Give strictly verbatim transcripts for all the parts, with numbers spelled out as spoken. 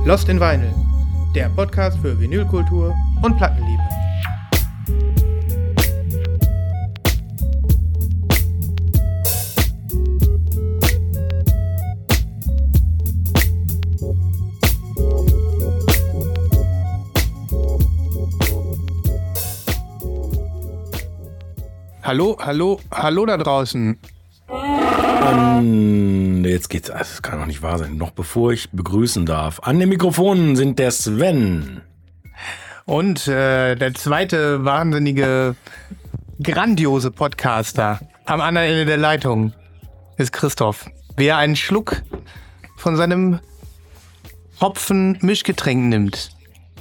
Lost in Vinyl, der Podcast für Vinylkultur und Plattenliebe. Hallo, hallo, hallo da draußen. Um, jetzt geht's, das kann doch nicht wahr sein. Noch bevor ich begrüßen darf. An den Mikrofonen sind der Sven. Und äh, der zweite wahnsinnige, grandiose Podcaster am anderen Ende der Leitung ist Christoph. Wer einen Schluck von seinem Hopfen-Mischgetränk nimmt.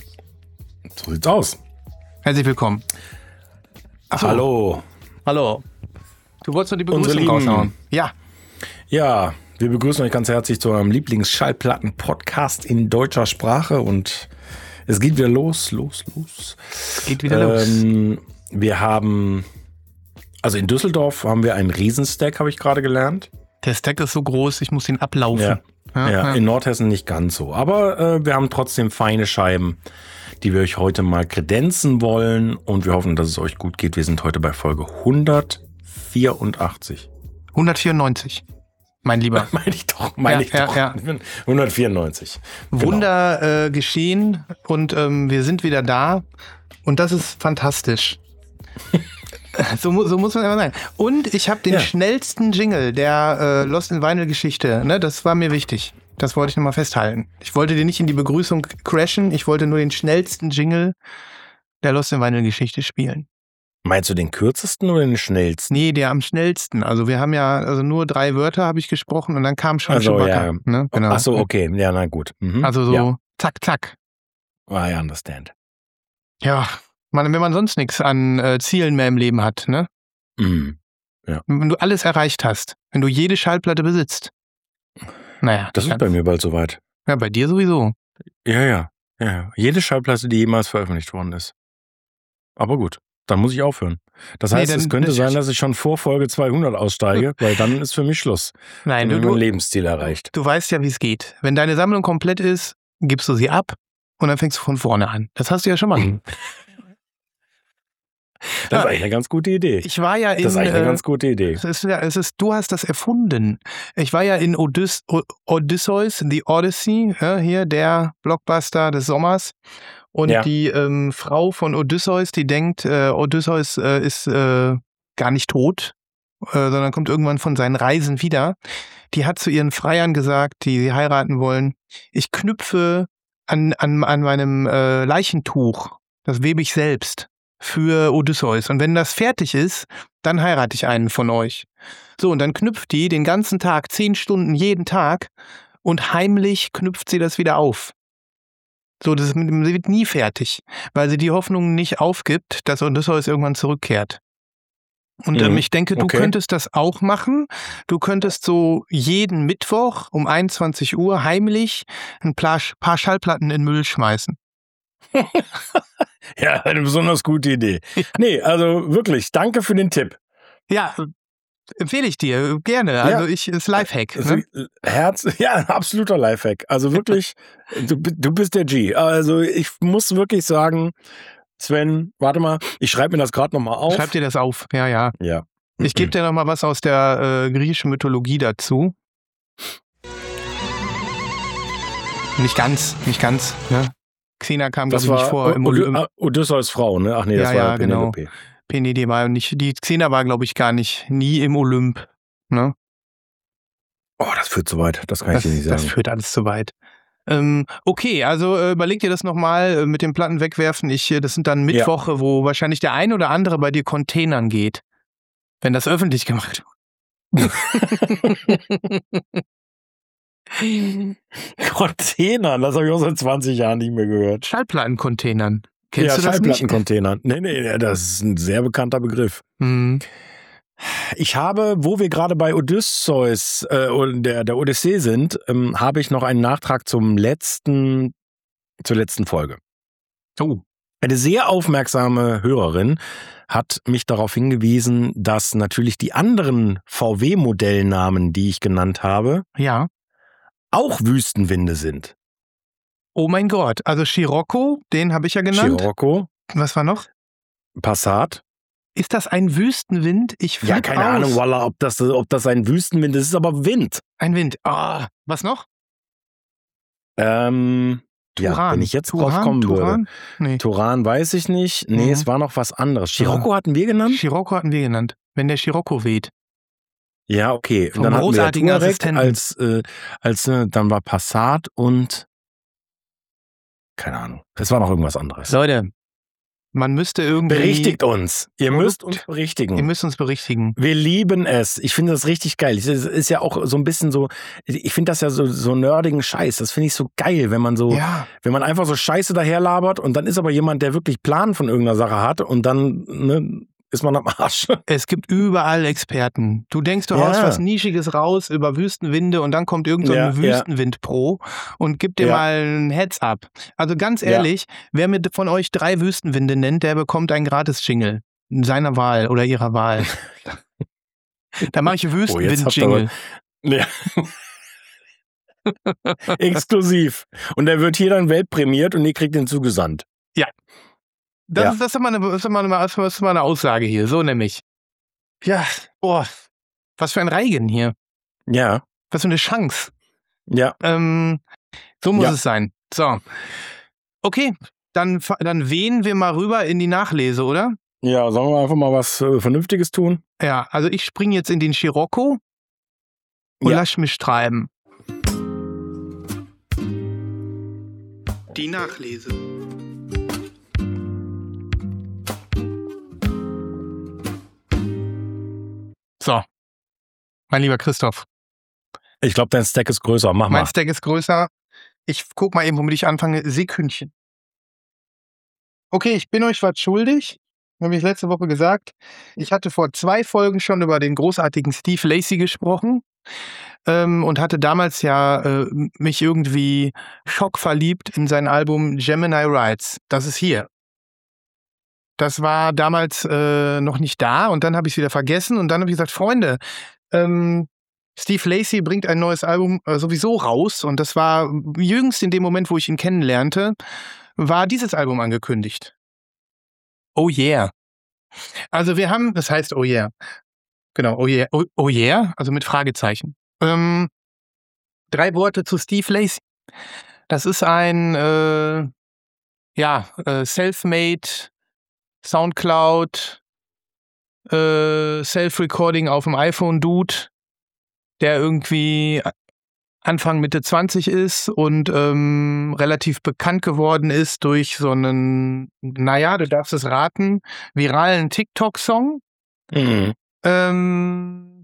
So sieht's aus. Herzlich willkommen. Ach, hallo. Hallo. Du wolltest doch die Begrüßung raushauen. Ja. Ja, wir begrüßen euch ganz herzlich zu eurem Lieblings-Schallplatten-Podcast in deutscher Sprache und es geht wieder los, los, los. Es geht wieder ähm, los. Wir haben, also in Düsseldorf haben wir einen Riesenstack, habe ich gerade gelernt. Der Stack ist so groß, ich muss ihn ablaufen. Ja, ja, ja, ja. In Nordhessen nicht ganz so. Aber äh, wir haben trotzdem feine Scheiben, die wir euch heute mal kredenzen wollen und wir hoffen, dass es euch gut geht. Wir sind heute bei Folge hundertvierundachtzig. hundertvierundneunzig, mein Lieber. Meine ich doch, meine ja, ich doch. Ja, ja. hundertvierundneunzig. Wunder genau. äh, geschehen und ähm, wir sind wieder da und das ist fantastisch. so, so muss man immer sagen. Und ich habe den ja. schnellsten Jingle der äh, Lost in Vinyl Geschichte. Ne? Das war mir wichtig. Das wollte ich nochmal festhalten. Ich wollte dir nicht in die Begrüßung crashen, ich wollte nur den schnellsten Jingle der Lost in Vinyl Geschichte spielen. Meinst du den kürzesten oder den schnellsten? Nee, der am schnellsten. Also wir haben ja, also nur drei Wörter habe ich gesprochen und dann kam schon also, Chewbacca. Ja. Ne? Genau. Ach so, okay. Ja, na gut. Mhm. Also so ja. zack, zack. I understand. Ja, man, wenn man sonst nichts an äh, Zielen mehr im Leben hat, ne? Mhm. Ja. Wenn du alles erreicht hast, wenn du jede Schallplatte besitzt. Naja. Das ist bei mir bald soweit. Ja, bei dir sowieso. Ja, ja, ja. Jede Schallplatte, die jemals veröffentlicht worden ist. Aber gut. Dann muss ich aufhören. Das heißt, nee, dann, es könnte das sein, dass ich schon vor Folge zweihundert aussteige, weil dann ist für mich Schluss. Nein, dann du, mein Lebensziel erreicht. Du weißt ja, wie es geht. Wenn deine Sammlung komplett ist, gibst du sie ab und dann fängst du von vorne an. Das hast du ja schon mal. Das ist eigentlich eine ganz gute Idee. Ich war ja in, das ist eigentlich eine äh, ganz gute Idee. Es ist, es ist, du hast das erfunden. Ich war ja in Odyss- Odysseus, The Odyssey, ja, hier der Blockbuster des Sommers. Und ja. die ähm, Frau von Odysseus, die denkt, äh, Odysseus äh, ist äh, gar nicht tot, äh, sondern kommt irgendwann von seinen Reisen wieder. Die hat zu ihren Freiern gesagt, die sie heiraten wollen, ich knüpfe an, an, an meinem äh, Leichentuch, das webe ich selbst für Odysseus. Und wenn das fertig ist, dann heirate ich einen von euch. So, und dann knüpft die den ganzen Tag, zehn Stunden jeden Tag und heimlich knüpft sie das wieder auf. So, das wird nie fertig, weil sie die Hoffnung nicht aufgibt, dass Odysseus irgendwann zurückkehrt. Und ähm, ich denke, du okay. könntest das auch machen. Du könntest so jeden Mittwoch um einundzwanzig Uhr heimlich ein paar, paar Schallplatten in den Müll schmeißen. Ja, eine besonders gute Idee. Ja. Nee, also wirklich, danke für den Tipp. Ja, empfehle ich dir, gerne. Also ja. ich, ist Lifehack. Ne? Herz, ja, absoluter Lifehack. Also wirklich, du, du bist der G. Also ich muss wirklich sagen, Sven, warte mal, ich schreibe mir das gerade nochmal auf. Schreib dir das auf, ja, ja. Ja. Ich gebe dir nochmal was aus der äh, griechischen Mythologie dazu. Nicht ganz, nicht ganz, ne? Xena kam, glaube ich, nicht vor. Im Olymp. Odysseus Frau, ne? Ach nee, das ja, war ja, Penelope. Genau. Penelope war nicht, die Xena war, glaube ich, gar nicht, nie im Olymp, ne? Oh, das führt zu weit, das kann das, ich dir nicht sagen. Das führt alles zu weit. Ähm, okay, also äh, überleg dir das nochmal äh, mit den Platten wegwerfen. Ich, das sind dann Mittwoche, ja. wo wahrscheinlich der ein oder andere bei dir Containern geht. Wenn das öffentlich gemacht wird. Containern, das habe ich auch seit zwanzig Jahren nicht mehr gehört. Schallplattencontainern. Kennst ja, du das Schallplattencontainern. Nee, nee, das ist ein sehr bekannter Begriff. Mhm. Ich habe, wo wir gerade bei Odysseus äh, und der, der Odyssee sind, ähm, habe ich noch einen Nachtrag zum letzten, zur letzten Folge. Oh. Eine sehr aufmerksame Hörerin hat mich darauf hingewiesen, dass natürlich die anderen V W-Modellnamen, die ich genannt habe, ja. auch Wüstenwinde sind. Oh mein Gott. Also Scirocco, den habe ich ja genannt. Scirocco. Was war noch? Passat. Ist das ein Wüstenwind? Ich Ja, keine aus. Ahnung, Walla, ob das, ob das ein Wüstenwind ist. Es ist aber Wind. Ein Wind. Ah, was noch? Ähm, Turan. Ja, wenn ich jetzt Turan? drauf kommen Turan? würde. Nee. Turan weiß ich nicht. Nee, Mhm. es war noch was anderes. Scirocco hatten wir genannt? Scirocco hatten wir genannt. Wenn der Scirocco weht. Ja, okay. Vom Und dann hatten wir ja großartigen Touareg Assistenten. als, äh, als äh, dann war Passat und keine Ahnung. Es war noch irgendwas anderes. Leute, man müsste irgendwie... Berichtigt uns. Ihr Produkt- müsst uns berichtigen. Ihr müsst uns berichtigen. Wir lieben es. Ich finde das richtig geil. Es ist ja auch so ein bisschen so, ich finde das ja so, so nerdigen Scheiß. Das finde ich so geil, wenn man so, Ja. wenn man einfach so Scheiße daherlabert und dann ist aber jemand, der wirklich Plan von irgendeiner Sache hat und dann ne, ist man am Arsch. Es gibt überall Experten. Du denkst, du Ja. haust was Nischiges raus über Wüstenwinde und dann kommt irgend so ein Ja, ja. Wüstenwind-Pro und gibt dir Ja. mal ein Heads-up. Also ganz Ja. ehrlich, wer mir von euch drei Wüstenwinde nennt, der bekommt einen Gratis-Jingle. Seiner Wahl oder ihrer Wahl. Da mache ich Oh, jetzt habt ihr Wüstenwind-Jingle. Ja. Exklusiv. Und der wird hier dann weltprämiert und ihr kriegt den zugesandt. Das, Ja. ist, das, ist mal eine, das, ist mal eine, das ist mal eine Aussage hier, so nämlich. Ja, boah, was für ein Reigen hier. Ja, Was für eine Chance. ja. Ähm, so muss Ja. es sein. So. Okay, dann, fa- dann wehen wir mal rüber in die Nachlese, oder? Ja, sollen wir einfach mal was äh, Vernünftiges tun? Ja, also ich springe jetzt in den Scirocco und Ja. lass mich treiben. Die Nachlese. So, mein lieber Christoph, Ich glaube, dein Stack ist größer. Mach mein mal. Stack ist größer. Ich guck mal eben, womit ich anfange. Sekündchen. Okay, ich bin euch was schuldig. Habe ich letzte Woche gesagt. Ich hatte vor zwei Folgen schon über den großartigen Steve Lacy gesprochen ähm, und hatte damals ja äh, mich irgendwie schockverliebt in sein Album Gemini Rides. Das ist hier. Das war damals äh, noch nicht da und dann habe ich es wieder vergessen und dann habe ich gesagt, Freunde, ähm, Steve Lacy bringt ein neues Album äh, sowieso raus und das war jüngst in dem Moment, wo ich ihn kennenlernte, war dieses Album angekündigt. Oh yeah. Also wir haben, das heißt oh yeah. Genau, oh yeah. Oh, oh yeah, also mit Fragezeichen. Ähm, drei Worte zu Steve Lacy. Das ist ein äh, ja, äh, self-made Soundcloud äh, Self-Recording auf dem iPhone-Dude, der irgendwie Anfang Mitte zwanzig ist und ähm, relativ bekannt geworden ist durch so einen, naja, du darfst es raten, viralen TikTok-Song, Mhm. ähm,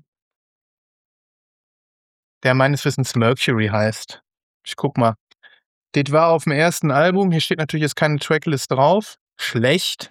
der meines Wissens Mercury heißt. Ich guck mal. Das war auf dem ersten Album, hier steht natürlich jetzt keine Tracklist drauf. Schlecht.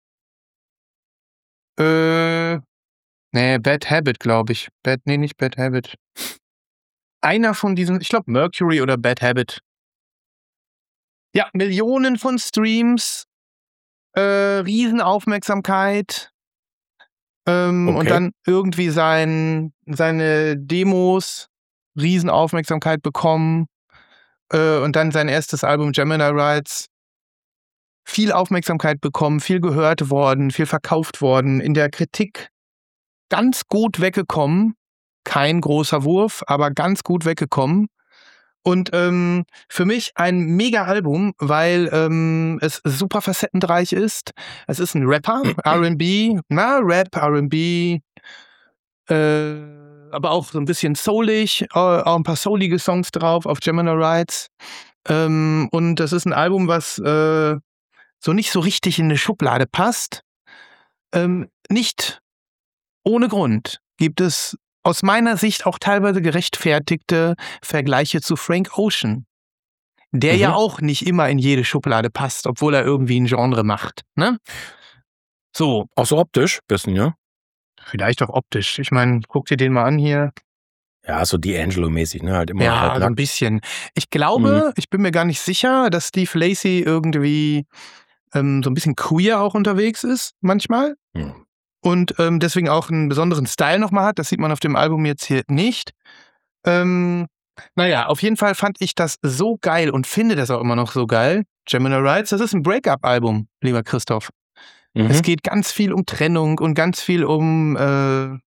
Äh, nee, Bad Habit, glaube ich. Bad, nee, nicht Bad Habit. Einer von diesen, ich glaube Mercury oder Bad Habit. Ja, Millionen von Streams, äh, Riesenaufmerksamkeit ähm, Okay. und dann irgendwie sein, seine Demos, Riesenaufmerksamkeit bekommen äh, und dann sein erstes Album Gemini Rides, viel Aufmerksamkeit bekommen, viel gehört worden, viel verkauft worden, in der Kritik ganz gut weggekommen. Kein großer Wurf, aber ganz gut weggekommen. Und ähm, für mich ein Mega-Album, weil ähm, es super facettenreich ist. Es ist ein Rapper, R and B, na, Rap, R and B, äh, aber auch so ein bisschen soulig, äh, auch ein paar soulige Songs drauf auf Gemini Rides. Ähm, und das ist ein Album, was äh, so nicht so richtig in eine Schublade passt. Ähm, nicht ohne Grund gibt es aus meiner Sicht auch teilweise gerechtfertigte Vergleiche zu Frank Ocean, der Mhm. ja auch nicht immer in jede Schublade passt, obwohl er irgendwie ein Genre macht. Ne? So, Auch so optisch, bisschen, ja? vielleicht auch optisch. Ich meine, guck dir den mal an hier. Ja, so D'Angelo-mäßig, ne? Halt immer Ja, halb so ein nackt. bisschen. Ich glaube, ich bin mir gar nicht sicher, dass Steve Lacy irgendwie ähm, so ein bisschen queer auch unterwegs ist, manchmal. Hm. Und ähm, deswegen auch einen besonderen Style nochmal hat. Das sieht man auf dem Album jetzt hier nicht. Ähm, Naja, auf jeden Fall fand ich das so geil und finde das auch immer noch so geil. Gemini Rights, das ist ein Break-up-Album, lieber Christoph. Mhm. Es geht ganz viel um Trennung und ganz viel um äh,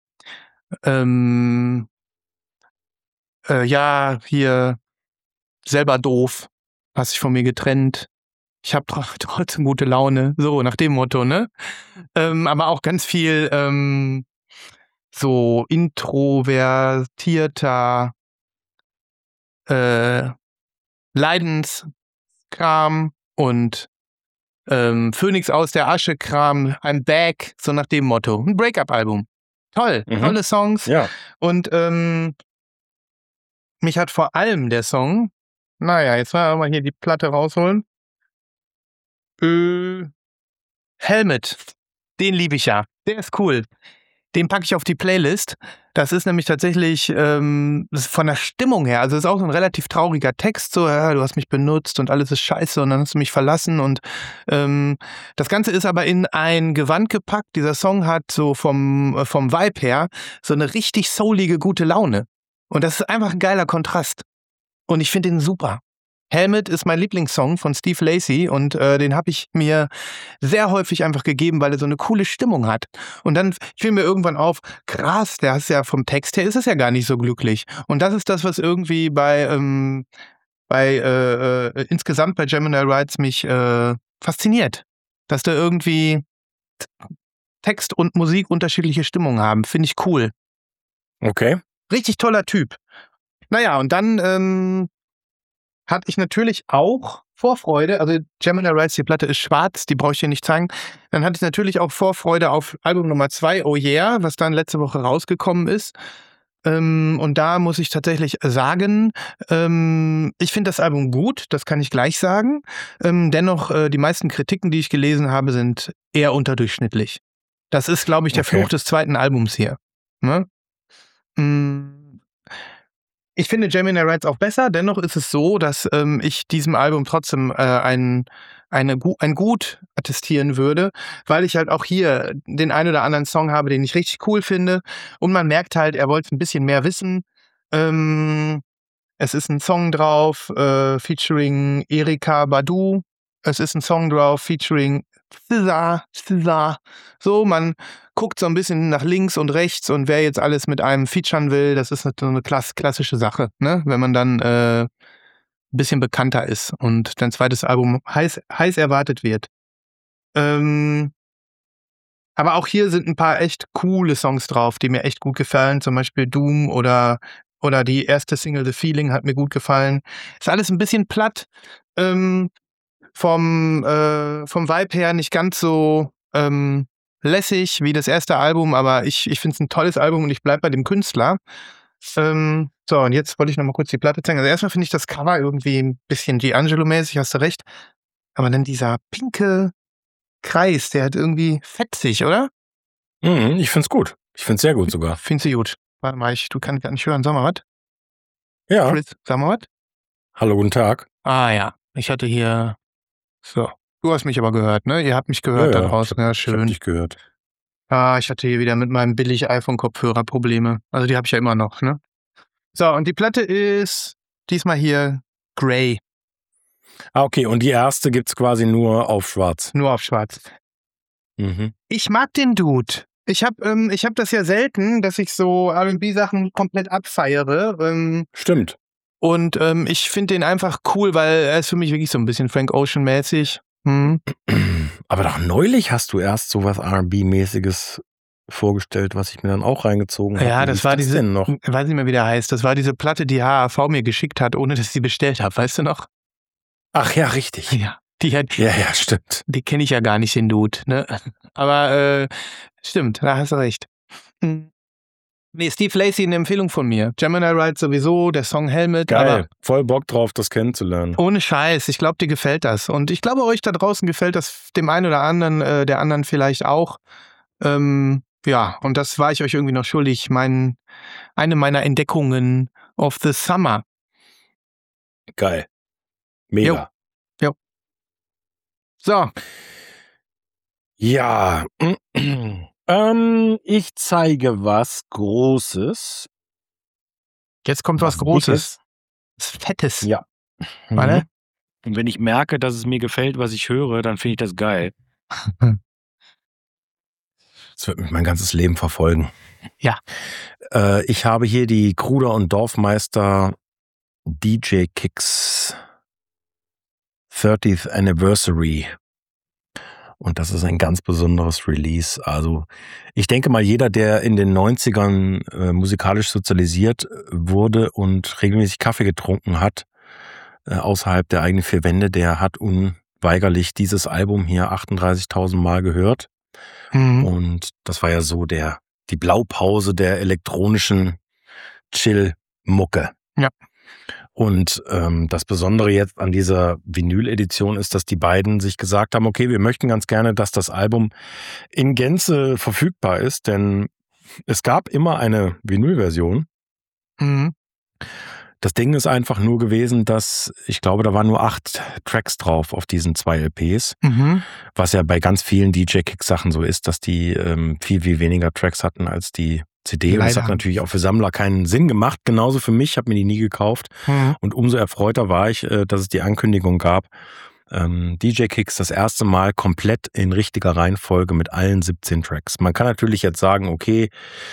ähm, äh, ja, hier selber doof, hast dich von mir getrennt. Ich habe trotzdem gute Laune, so nach dem Motto, ne? Ähm, aber auch ganz viel ähm, so introvertierter äh, Leidenskram und ähm, Phönix aus der Asche Kram, I'm back, so nach dem Motto. Ein Break-up-Album. Toll, mhm. tolle Songs. Ja. Und ähm, mich hat vor allem der Song, naja, jetzt mal hier die Platte rausholen. Äh, Helmet, den liebe ich ja. Der ist cool. Den packe ich auf die Playlist. Das ist nämlich tatsächlich ähm, das ist von der Stimmung her, also es ist auch so ein relativ trauriger Text, so, ja, du hast mich benutzt und alles ist scheiße und dann hast du mich verlassen und ähm, das Ganze ist aber in ein Gewand gepackt. Dieser Song hat so vom, vom Vibe her so eine richtig soulige, gute Laune. Und das ist einfach ein geiler Kontrast. Und ich finde den super. Helmet ist mein Lieblingssong von Steve Lacy und äh, den habe ich mir sehr häufig einfach gegeben, weil er so eine coole Stimmung hat. Und dann fiel mir irgendwann auf, krass, der ist ja vom Text her ist es ja gar nicht so glücklich. Und das ist das, was irgendwie bei, ähm, bei äh, äh, insgesamt bei Gemini Rights mich äh, fasziniert. Dass da irgendwie Text und Musik unterschiedliche Stimmungen haben. Finde ich cool. Okay. Richtig toller Typ. Naja, und dann ähm, hatte ich natürlich auch Vorfreude, also Gemini Rights, die Platte ist schwarz, die brauche ich dir nicht zeigen. Dann hatte ich natürlich auch Vorfreude auf Album Nummer zwei, Oh Yeah, was dann letzte Woche rausgekommen ist. Ähm, und da muss ich tatsächlich sagen, ähm, ich finde das Album gut, das kann ich gleich sagen. Ähm, dennoch, äh, die meisten Kritiken, die ich gelesen habe, sind eher unterdurchschnittlich. Das ist, glaube ich, der Okay. Fluch des zweiten Albums hier. Ne? Mm. Ich finde Gemini Rights auch besser, dennoch ist es so, dass ähm, ich diesem Album trotzdem äh, ein, eine, ein Gut attestieren würde, weil ich halt auch hier den ein oder anderen Song habe, den ich richtig cool finde und man merkt halt, er wollte ein bisschen mehr wissen. Ähm, es ist ein Song drauf, äh, featuring Erykah Badu, es ist ein Song drauf, featuring S Z A, S Z A. So, man guckt so ein bisschen nach links und rechts und wer jetzt alles mit einem featuren will, das ist so eine klass klassische Sache, ne? Wenn man dann äh, ein bisschen bekannter ist und dein zweites Album heiß, heiß erwartet wird. Ähm, aber auch hier sind ein paar echt coole Songs drauf, die mir echt gut gefallen, zum Beispiel Doom oder, oder die erste Single The Feeling hat mir gut gefallen. Ist alles ein bisschen platt, ähm, vom, äh, vom Vibe her nicht ganz so ähm, lässig wie das erste Album, aber ich, ich finde es ein tolles Album und ich bleibe bei dem Künstler. Ähm, so, und jetzt wollte ich noch mal kurz die Platte zeigen. Also erstmal finde ich das Cover irgendwie ein bisschen D'Angelo-mäßig, hast du recht. Aber dann dieser pinke Kreis, der hat irgendwie fetzig, oder? Mhm, ich find's gut. Ich find's sehr gut sogar. Findest du gut? Warte mal, ich, du kannst gar nicht hören. Sag mal was. Ja. Chris, sag mal was. Hallo, guten Tag. Ah ja, ich hatte hier... So, du hast mich aber gehört, ne? Ihr habt mich gehört ja, da ja, draußen. Ich hab, ja, schön. Ich hab dich gehört. Ah, ich hatte hier wieder mit meinem billig iPhone-Kopfhörer Probleme. Also die habe ich ja immer noch, ne? So, und die Platte ist diesmal hier Grey. Ah, okay. Und die erste gibt's quasi nur auf schwarz. Nur auf schwarz. Mhm. Ich mag den Dude. Ich habe ähm, ich hab das ja selten, dass ich so R und B-Sachen komplett abfeiere. Ähm, Stimmt. Und ähm, ich finde den einfach cool, weil er ist für mich wirklich so ein bisschen Frank Ocean-mäßig. Hm. Aber doch neulich hast du erst so was R und B-mäßiges vorgestellt, was ich mir dann auch reingezogen habe. Ja, das war das diese, denn noch? weiß nicht mehr, wie der heißt. Das war diese Platte, die H A V mir geschickt hat, ohne dass ich sie bestellt habe. Weißt du noch? Ach ja, richtig. Ja, die hat, Ja, ja, stimmt. die kenne ich ja gar nicht, den Dude. Ne? Aber äh, stimmt, da hast du recht. Hm. Nee, Steve Lacy, eine Empfehlung von mir. Gemini Rights sowieso, der Song Helmet. Geil, aber voll Bock drauf, das kennenzulernen. Ohne Scheiß, ich glaube, dir gefällt das. Und ich glaube, euch da draußen gefällt das dem einen oder anderen, äh, der anderen vielleicht auch. Ähm, ja, und das war ich euch irgendwie noch schuldig. Mein, eine meiner Entdeckungen of the Summer. Geil. Mega. Jo. Jo. So. Ja. ähm, ich zeige was Großes. Jetzt kommt was, was Großes. Was Fettes. Ja. Warte. Und wenn ich merke, dass es mir gefällt, was ich höre, dann finde ich das geil. Das wird mich mein ganzes Leben verfolgen. Ja. Äh, ich habe hier die Kruder und Dorfmeister D J Kicks thirtieth Anniversary. Und das ist ein ganz besonderes Release. Also ich denke mal, jeder, der in den neunzigern äh, musikalisch sozialisiert wurde und regelmäßig Kaffee getrunken hat, äh, außerhalb der eigenen vier Wände, der hat unweigerlich dieses Album hier achtunddreißigtausend Mal gehört. Mhm. Und das war ja so der die Blaupause der elektronischen Chill-Mucke. Ja. Und ähm, das Besondere jetzt an dieser Vinyl-Edition ist, dass die beiden sich gesagt haben, okay, wir möchten ganz gerne, dass das Album in Gänze verfügbar ist, denn es gab immer eine Vinyl-Version. Mhm. Das Ding ist einfach nur gewesen, dass, ich glaube, da waren nur acht Tracks drauf auf diesen zwei L Ps, Mhm. was ja bei ganz vielen D J-Kick-Sachen so ist, dass die ähm, viel, viel weniger Tracks hatten als die C D. Leider. Und das hat natürlich auch für Sammler keinen Sinn gemacht. Genauso für mich, ich habe mir die nie gekauft. Mhm. Und umso erfreuter war ich, äh, dass es die Ankündigung gab, ähm, D J-Kicks das erste Mal komplett in richtiger Reihenfolge mit allen siebzehn Tracks. Man kann natürlich jetzt sagen, okay,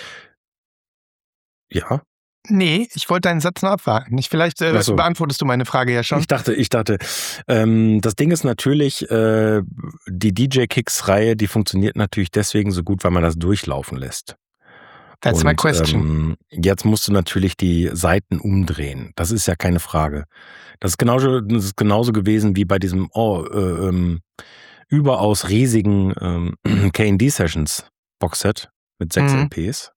ja. Nee, ich wollte deinen Satz noch abwarten. Ich, vielleicht äh, so. beantwortest du meine Frage ja schon. Ich dachte, ich dachte, ähm, das Ding ist natürlich, äh, die D J-Kicks-Reihe, die funktioniert natürlich deswegen so gut, weil man das durchlaufen lässt. That's Und, my question. Ähm, jetzt musst du natürlich die Seiten umdrehen. Das ist ja keine Frage. Das ist genauso, das ist genauso gewesen wie bei diesem oh, äh, ähm, überaus riesigen ähm, K and D Sessions Boxset mit sechs Mhm. L Ps.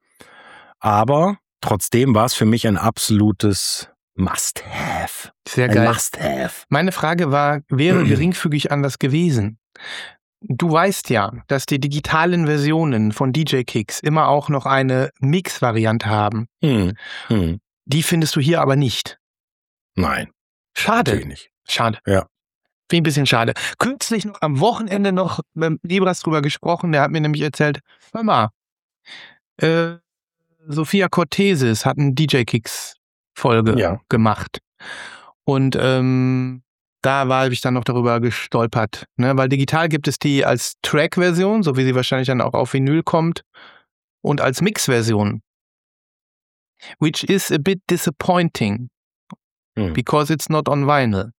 Aber trotzdem war es für mich ein absolutes Must-Have. Sehr ein geil. Must-Have. Meine Frage war, wäre geringfügig anders gewesen? Du weißt ja, dass die digitalen Versionen von D J-Kicks immer auch noch eine Mix-Variante haben. Hm. Hm. Die findest du hier aber nicht. Nein, Schade. natürlich nicht. Schade. Ja. Finde ich ein bisschen schade. Kürzlich noch am Wochenende noch mit Libras drüber gesprochen. Der hat mir nämlich erzählt, hör mal, äh, Sophia Cortesis hat eine D J-Kicks-Folge Ja. gemacht. Und ähm, da war ich dann noch darüber gestolpert. Ne? Weil digital gibt es die als Track-Version, so wie sie wahrscheinlich dann auch auf Vinyl kommt, und als Mix-Version. Which is a bit disappointing, Hm. because it's not on vinyl.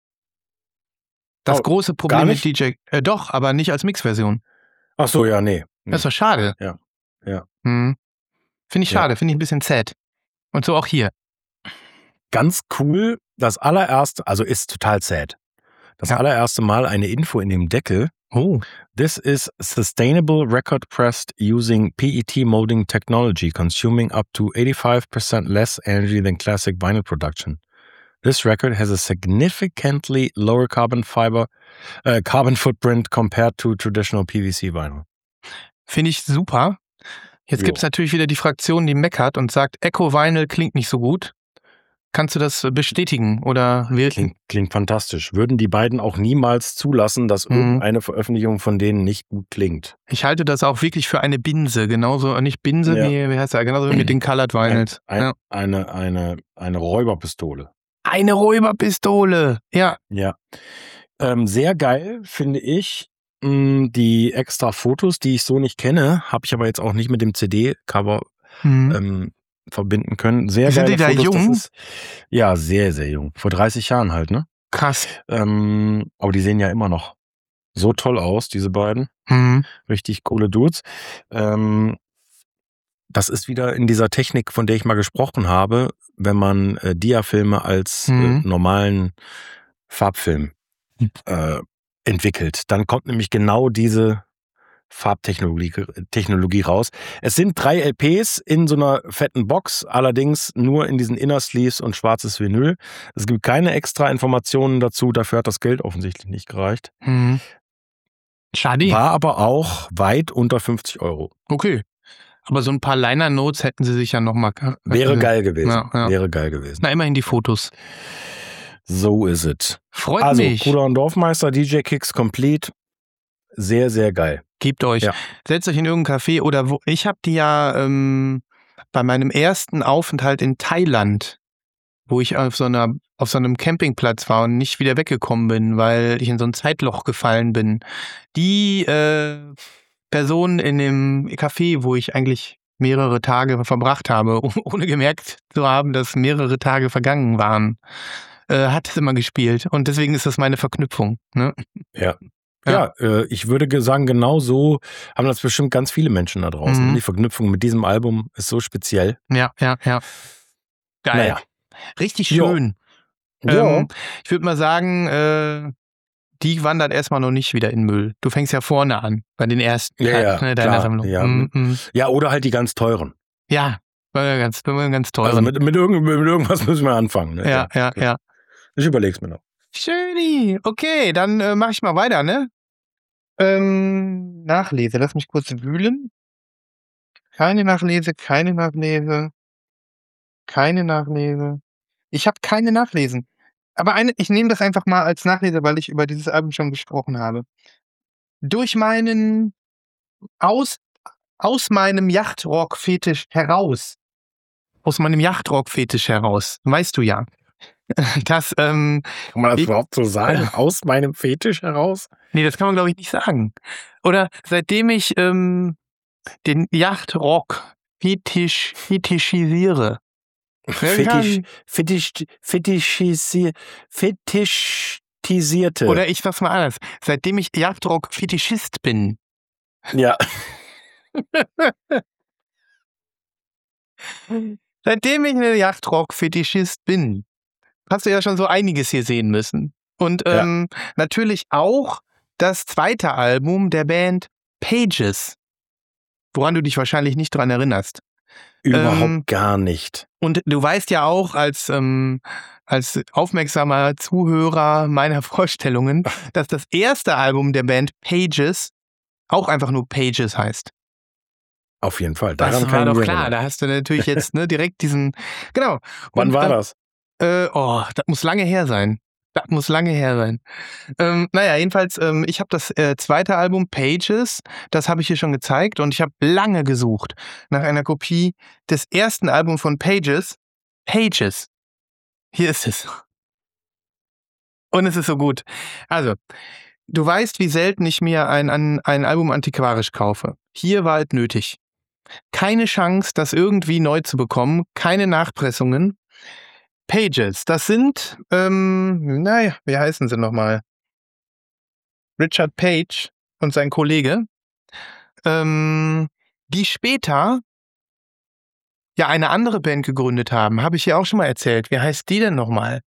Das Oh, große gar Problem mit nicht? D J... Äh, doch, aber nicht als Mix-Version. Ach so, ja, nee. nee. Das ist doch schade. Ja, ja. Hm. Finde ich Ja. schade, finde ich ein bisschen sad. Und so auch hier. Ganz cool, das allererste, also ist total sad. Das Ja. allererste Mal eine Info in dem Deckel. Oh. This is sustainable record pressed using P E T molding technology, consuming up to eighty-five percent less energy than classic vinyl production. This record has a significantly lower carbon fiber, uh, carbon footprint compared to traditional P V C vinyl. Finde ich super. Jetzt Jo. gibt es natürlich wieder die Fraktion, die meckert und sagt, Echo Vinyl klingt nicht so gut. Kannst du das bestätigen? Oder wir Klingt, klingt fantastisch. Würden die beiden auch niemals zulassen, dass Mhm. irgendeine Veröffentlichung von denen nicht gut klingt. Ich halte das auch wirklich für eine Binse. Genauso, nicht Binse, Ja. wie, wie heißt das? Genauso wie mit den Colored Vinyls. Ein, Ja. eine, eine, eine Räuberpistole. Eine Räuberpistole. Ja. Ja. Ähm, sehr geil, finde ich. Mm, Die extra Fotos, die ich so nicht kenne, habe ich aber jetzt auch nicht mit dem C D-Cover Mhm. ähm, verbinden können. Sehr Sind geile die da Fotos. jung? Das ist, ja, sehr, sehr jung. Vor dreißig Jahren halt, ne? Krass. Ähm, aber die sehen ja immer noch so toll aus, diese beiden. Mhm. Richtig coole Dudes. Ähm, das ist wieder in dieser Technik, von der ich mal gesprochen habe, wenn man äh, Diafilme als Mhm. äh, normalen Farbfilm äh, entwickelt. Dann kommt nämlich genau diese Farbtechnologie Technologie raus. Es sind drei L Ps in so einer fetten Box, allerdings nur in diesen Inner Sleeves und schwarzes Vinyl. Es gibt keine extra Informationen dazu, dafür hat das Geld offensichtlich nicht gereicht. Mhm. Schade. War aber auch weit unter fünfzig Euro. Okay. Aber so ein paar Liner-Notes hätten sie sich ja nochmal... Wäre geil gewesen. Ja, ja. Wäre geil gewesen. Na, immerhin die Fotos. So ist es. Freut Also, mich. Kruder und Dorfmeister, D J Kicks Complete. Sehr, sehr geil. Gebt euch. Ja. Setzt euch in irgendein Café oder wo. Ich habe die ja ähm, bei meinem ersten Aufenthalt in Thailand, wo ich auf so einer auf so einem Campingplatz war und nicht wieder weggekommen bin, weil ich in so ein Zeitloch gefallen bin. Die äh, Person in dem Café, wo ich eigentlich mehrere Tage verbracht habe, ohne gemerkt zu haben, dass mehrere Tage vergangen waren, äh, hat es immer gespielt. Und deswegen ist das meine Verknüpfung. Ne? Ja. Ja, ja äh, ich würde sagen, genau so haben das bestimmt ganz viele Menschen da draußen. Mhm. Die Verknüpfung mit diesem Album ist so speziell. Ja, ja, ja. Geil. Naja. Richtig schön. Ja. Ähm, ich würde mal sagen, äh, die wandert erstmal noch nicht wieder in Müll. Du fängst ja vorne an, bei den ersten ja, ja, ne, deiner klar, Sammlung. Ja. Mm -mm. ja, oder halt die ganz teuren. Ja, ganz, ganz teuren. Also mit, mit, irgend, mit irgendwas müssen wir anfangen. Ne? Ja, ja, ja, ja. Ich überleg's mir noch. Schöni. Okay, dann äh, mache ich mal weiter, ne? Ähm, Nachlese, lass mich kurz wühlen. Keine Nachlese, keine Nachlese. Keine Nachlese. Ich habe keine Nachlesen. Aber eine, ich nehme das einfach mal als Nachlese, weil ich über dieses Album schon gesprochen habe. Durch meinen aus, aus meinem Yachtrock-Fetisch heraus. Aus meinem Yachtrock-Fetisch heraus. Weißt du ja. dass, ähm, kann man das ich, überhaupt so sagen? Äh, aus meinem Fetisch heraus? Nee, das kann man, glaube ich, nicht sagen. Oder seitdem ich ähm, den Yachtrock fetisch, fetischisiere. Fetisch, fetisch, fetischisier, fetischisierte. Oder ich sag's mal anders. Seitdem ich Yachtrock-Fetischist bin. Ja. Seitdem ich ein Yachtrock-Fetischist bin, hast du ja schon so einiges hier sehen müssen. Und ähm, ja. natürlich auch das zweite Album der Band Pages, woran du dich wahrscheinlich nicht dran erinnerst. Überhaupt ähm, gar nicht. Und du weißt ja auch als, ähm, als aufmerksamer Zuhörer meiner Vorstellungen, dass das erste Album der Band Pages auch einfach nur Pages heißt. Auf jeden Fall. Daran das war doch klar. Erinnern. Da hast du natürlich jetzt ne, direkt diesen. Genau. Und wann war das? Äh, oh, das muss lange her sein. Das muss lange her sein. Ähm, naja, jedenfalls, ähm, ich habe das äh, zweite Album Pages, das habe ich hier schon gezeigt und ich habe lange gesucht nach einer Kopie des ersten Albums von Pages. Pages. Hier ist es. Und es ist so gut. Also, du weißt, wie selten ich mir ein, ein, ein Album antiquarisch kaufe. Hier war es nötig. Keine Chance, das irgendwie neu zu bekommen. Keine Nachpressungen. Pages, das sind, ähm, naja, wie heißen sie nochmal? Richard Page und sein Kollege, ähm, die später ja eine andere Band gegründet haben. Habe ich ja auch schon mal erzählt. Wie heißt die denn nochmal?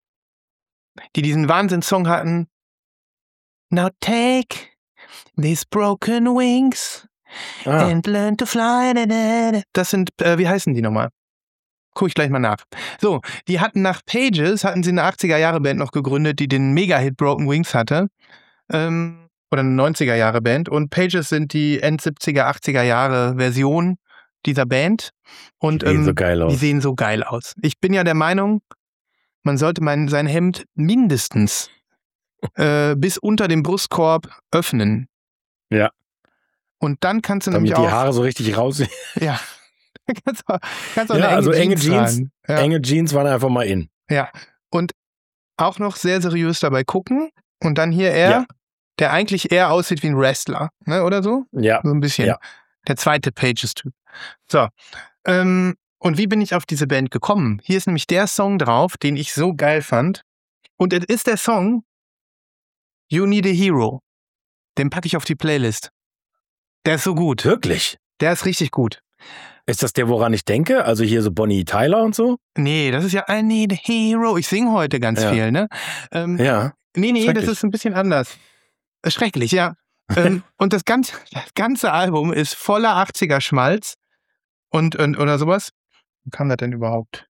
Die diesen Wahnsinnssong hatten. Now take these broken wings ah. and learn to fly. Das sind, äh, wie heißen die nochmal? Guck ich gleich mal nach. So, die hatten nach Pages, hatten sie eine achtziger-Jahre-Band noch gegründet, die den Mega-Hit Broken Wings hatte. Ähm, oder eine neunziger-Jahre-Band. Und Pages sind die End-siebziger, achtziger-Jahre-Version dieser Band. Und die sehen, ähm, so geil aus. die sehen so geil aus. Ich bin ja der Meinung, man sollte mein, sein Hemd mindestens äh, bis unter dem Brustkorb öffnen. Ja. Und dann kannst du Damit nämlich auch... die Haare so richtig raus... Ja. kannst du, kannst auch ja, eine enge also enge Jeans, Jeans, ja. enge Jeans waren einfach mal in. Ja, und auch noch sehr seriös dabei gucken. Und dann hier er, ja. der eigentlich eher aussieht wie ein Wrestler, ne, oder so? Ja. So ein bisschen. Ja. Der zweite Pages-Typ. So, ähm, und wie bin ich auf diese Band gekommen? Hier ist nämlich der Song drauf, den ich so geil fand. Und es ist der Song You Need a Hero. Den packe ich auf die Playlist. Der ist so gut. Wirklich? Der ist richtig gut. Ist das der, woran ich denke? Also hier so Bonnie Tyler und so? Nee, das ist ja I Need a Hero. Ich singe heute ganz ja. viel, ne? Ähm, ja. Nee, nee, das ist ein bisschen anders. Schrecklich, ja. ähm, und das ganze, das ganze Album ist voller achtziger-Schmalz und, und oder sowas. Wie kam das denn überhaupt?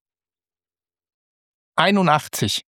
einundachtzig.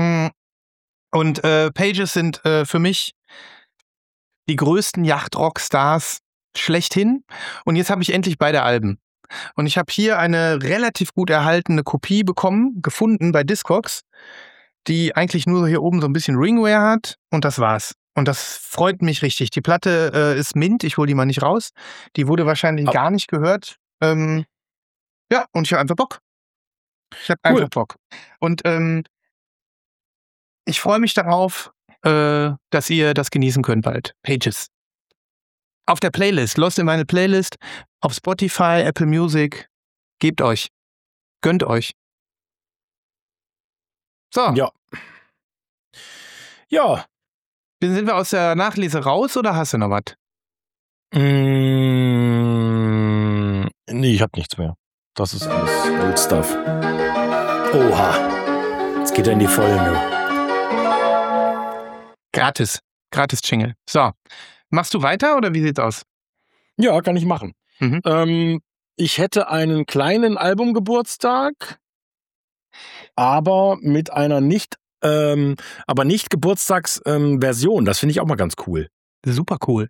Und äh, Pages sind äh, für mich die größten Yachtrock-Stars schlechthin. Und jetzt habe ich endlich beide Alben. Und ich habe hier eine relativ gut erhaltene Kopie bekommen, gefunden bei Discogs, die eigentlich nur hier oben so ein bisschen Ringwear hat. Und das war's. Und das freut mich richtig. Die Platte äh, ist mint, ich hole die mal nicht raus. Die wurde wahrscheinlich oh. gar nicht gehört. Ähm, Ja, und ich habe einfach Bock. Ich habe Cool. einfach Bock. Und ähm, ich freue mich darauf, äh, dass ihr das genießen könnt bald. Pages. Auf der Playlist. Lost in meine Playlist. Auf Spotify, Apple Music. Gebt euch. Gönnt euch. So. Ja. Ja. Sind wir aus der Nachlese raus oder hast du noch was? Mm, nee, ich hab nichts mehr. Das ist alles Old Stuff. Oha. Jetzt geht er in die Vollen. Gratis. Gratis-Jingle. So. Machst du weiter oder wie sieht's aus? Ja, kann ich machen. Mhm. Ähm, ich hätte einen kleinen Albumgeburtstag, aber mit einer nicht, ähm, aber nicht Geburtstagsversion. Ähm, das finde ich auch mal ganz cool. Super cool.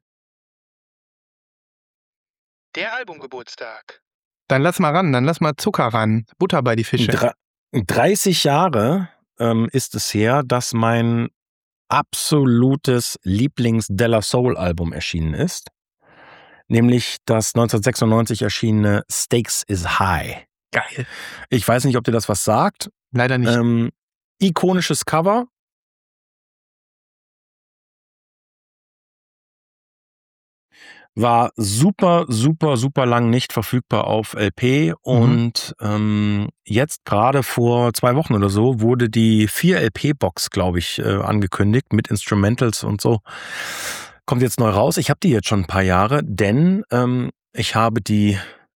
Der Albumgeburtstag. Dann lass mal ran, dann lass mal Zucker ran. Butter bei die Fische. Dre- dreißig Jahre ähm, ist es her, dass mein absolutes Lieblings-Della Soul-Album erschienen ist. Nämlich das neunzehnhundertsechsundneunzig erschienene Stakes is High. Geil. Ich weiß nicht, ob dir das was sagt. Leider nicht. Ähm, ikonisches Cover. War super, super, super lang nicht verfügbar auf L P und mhm. ähm, jetzt gerade vor zwei Wochen oder so wurde die vier L P-Box, glaube ich, äh, angekündigt mit Instrumentals und so. Kommt jetzt neu raus. Ich habe die jetzt schon ein paar Jahre, denn ähm, ich habe die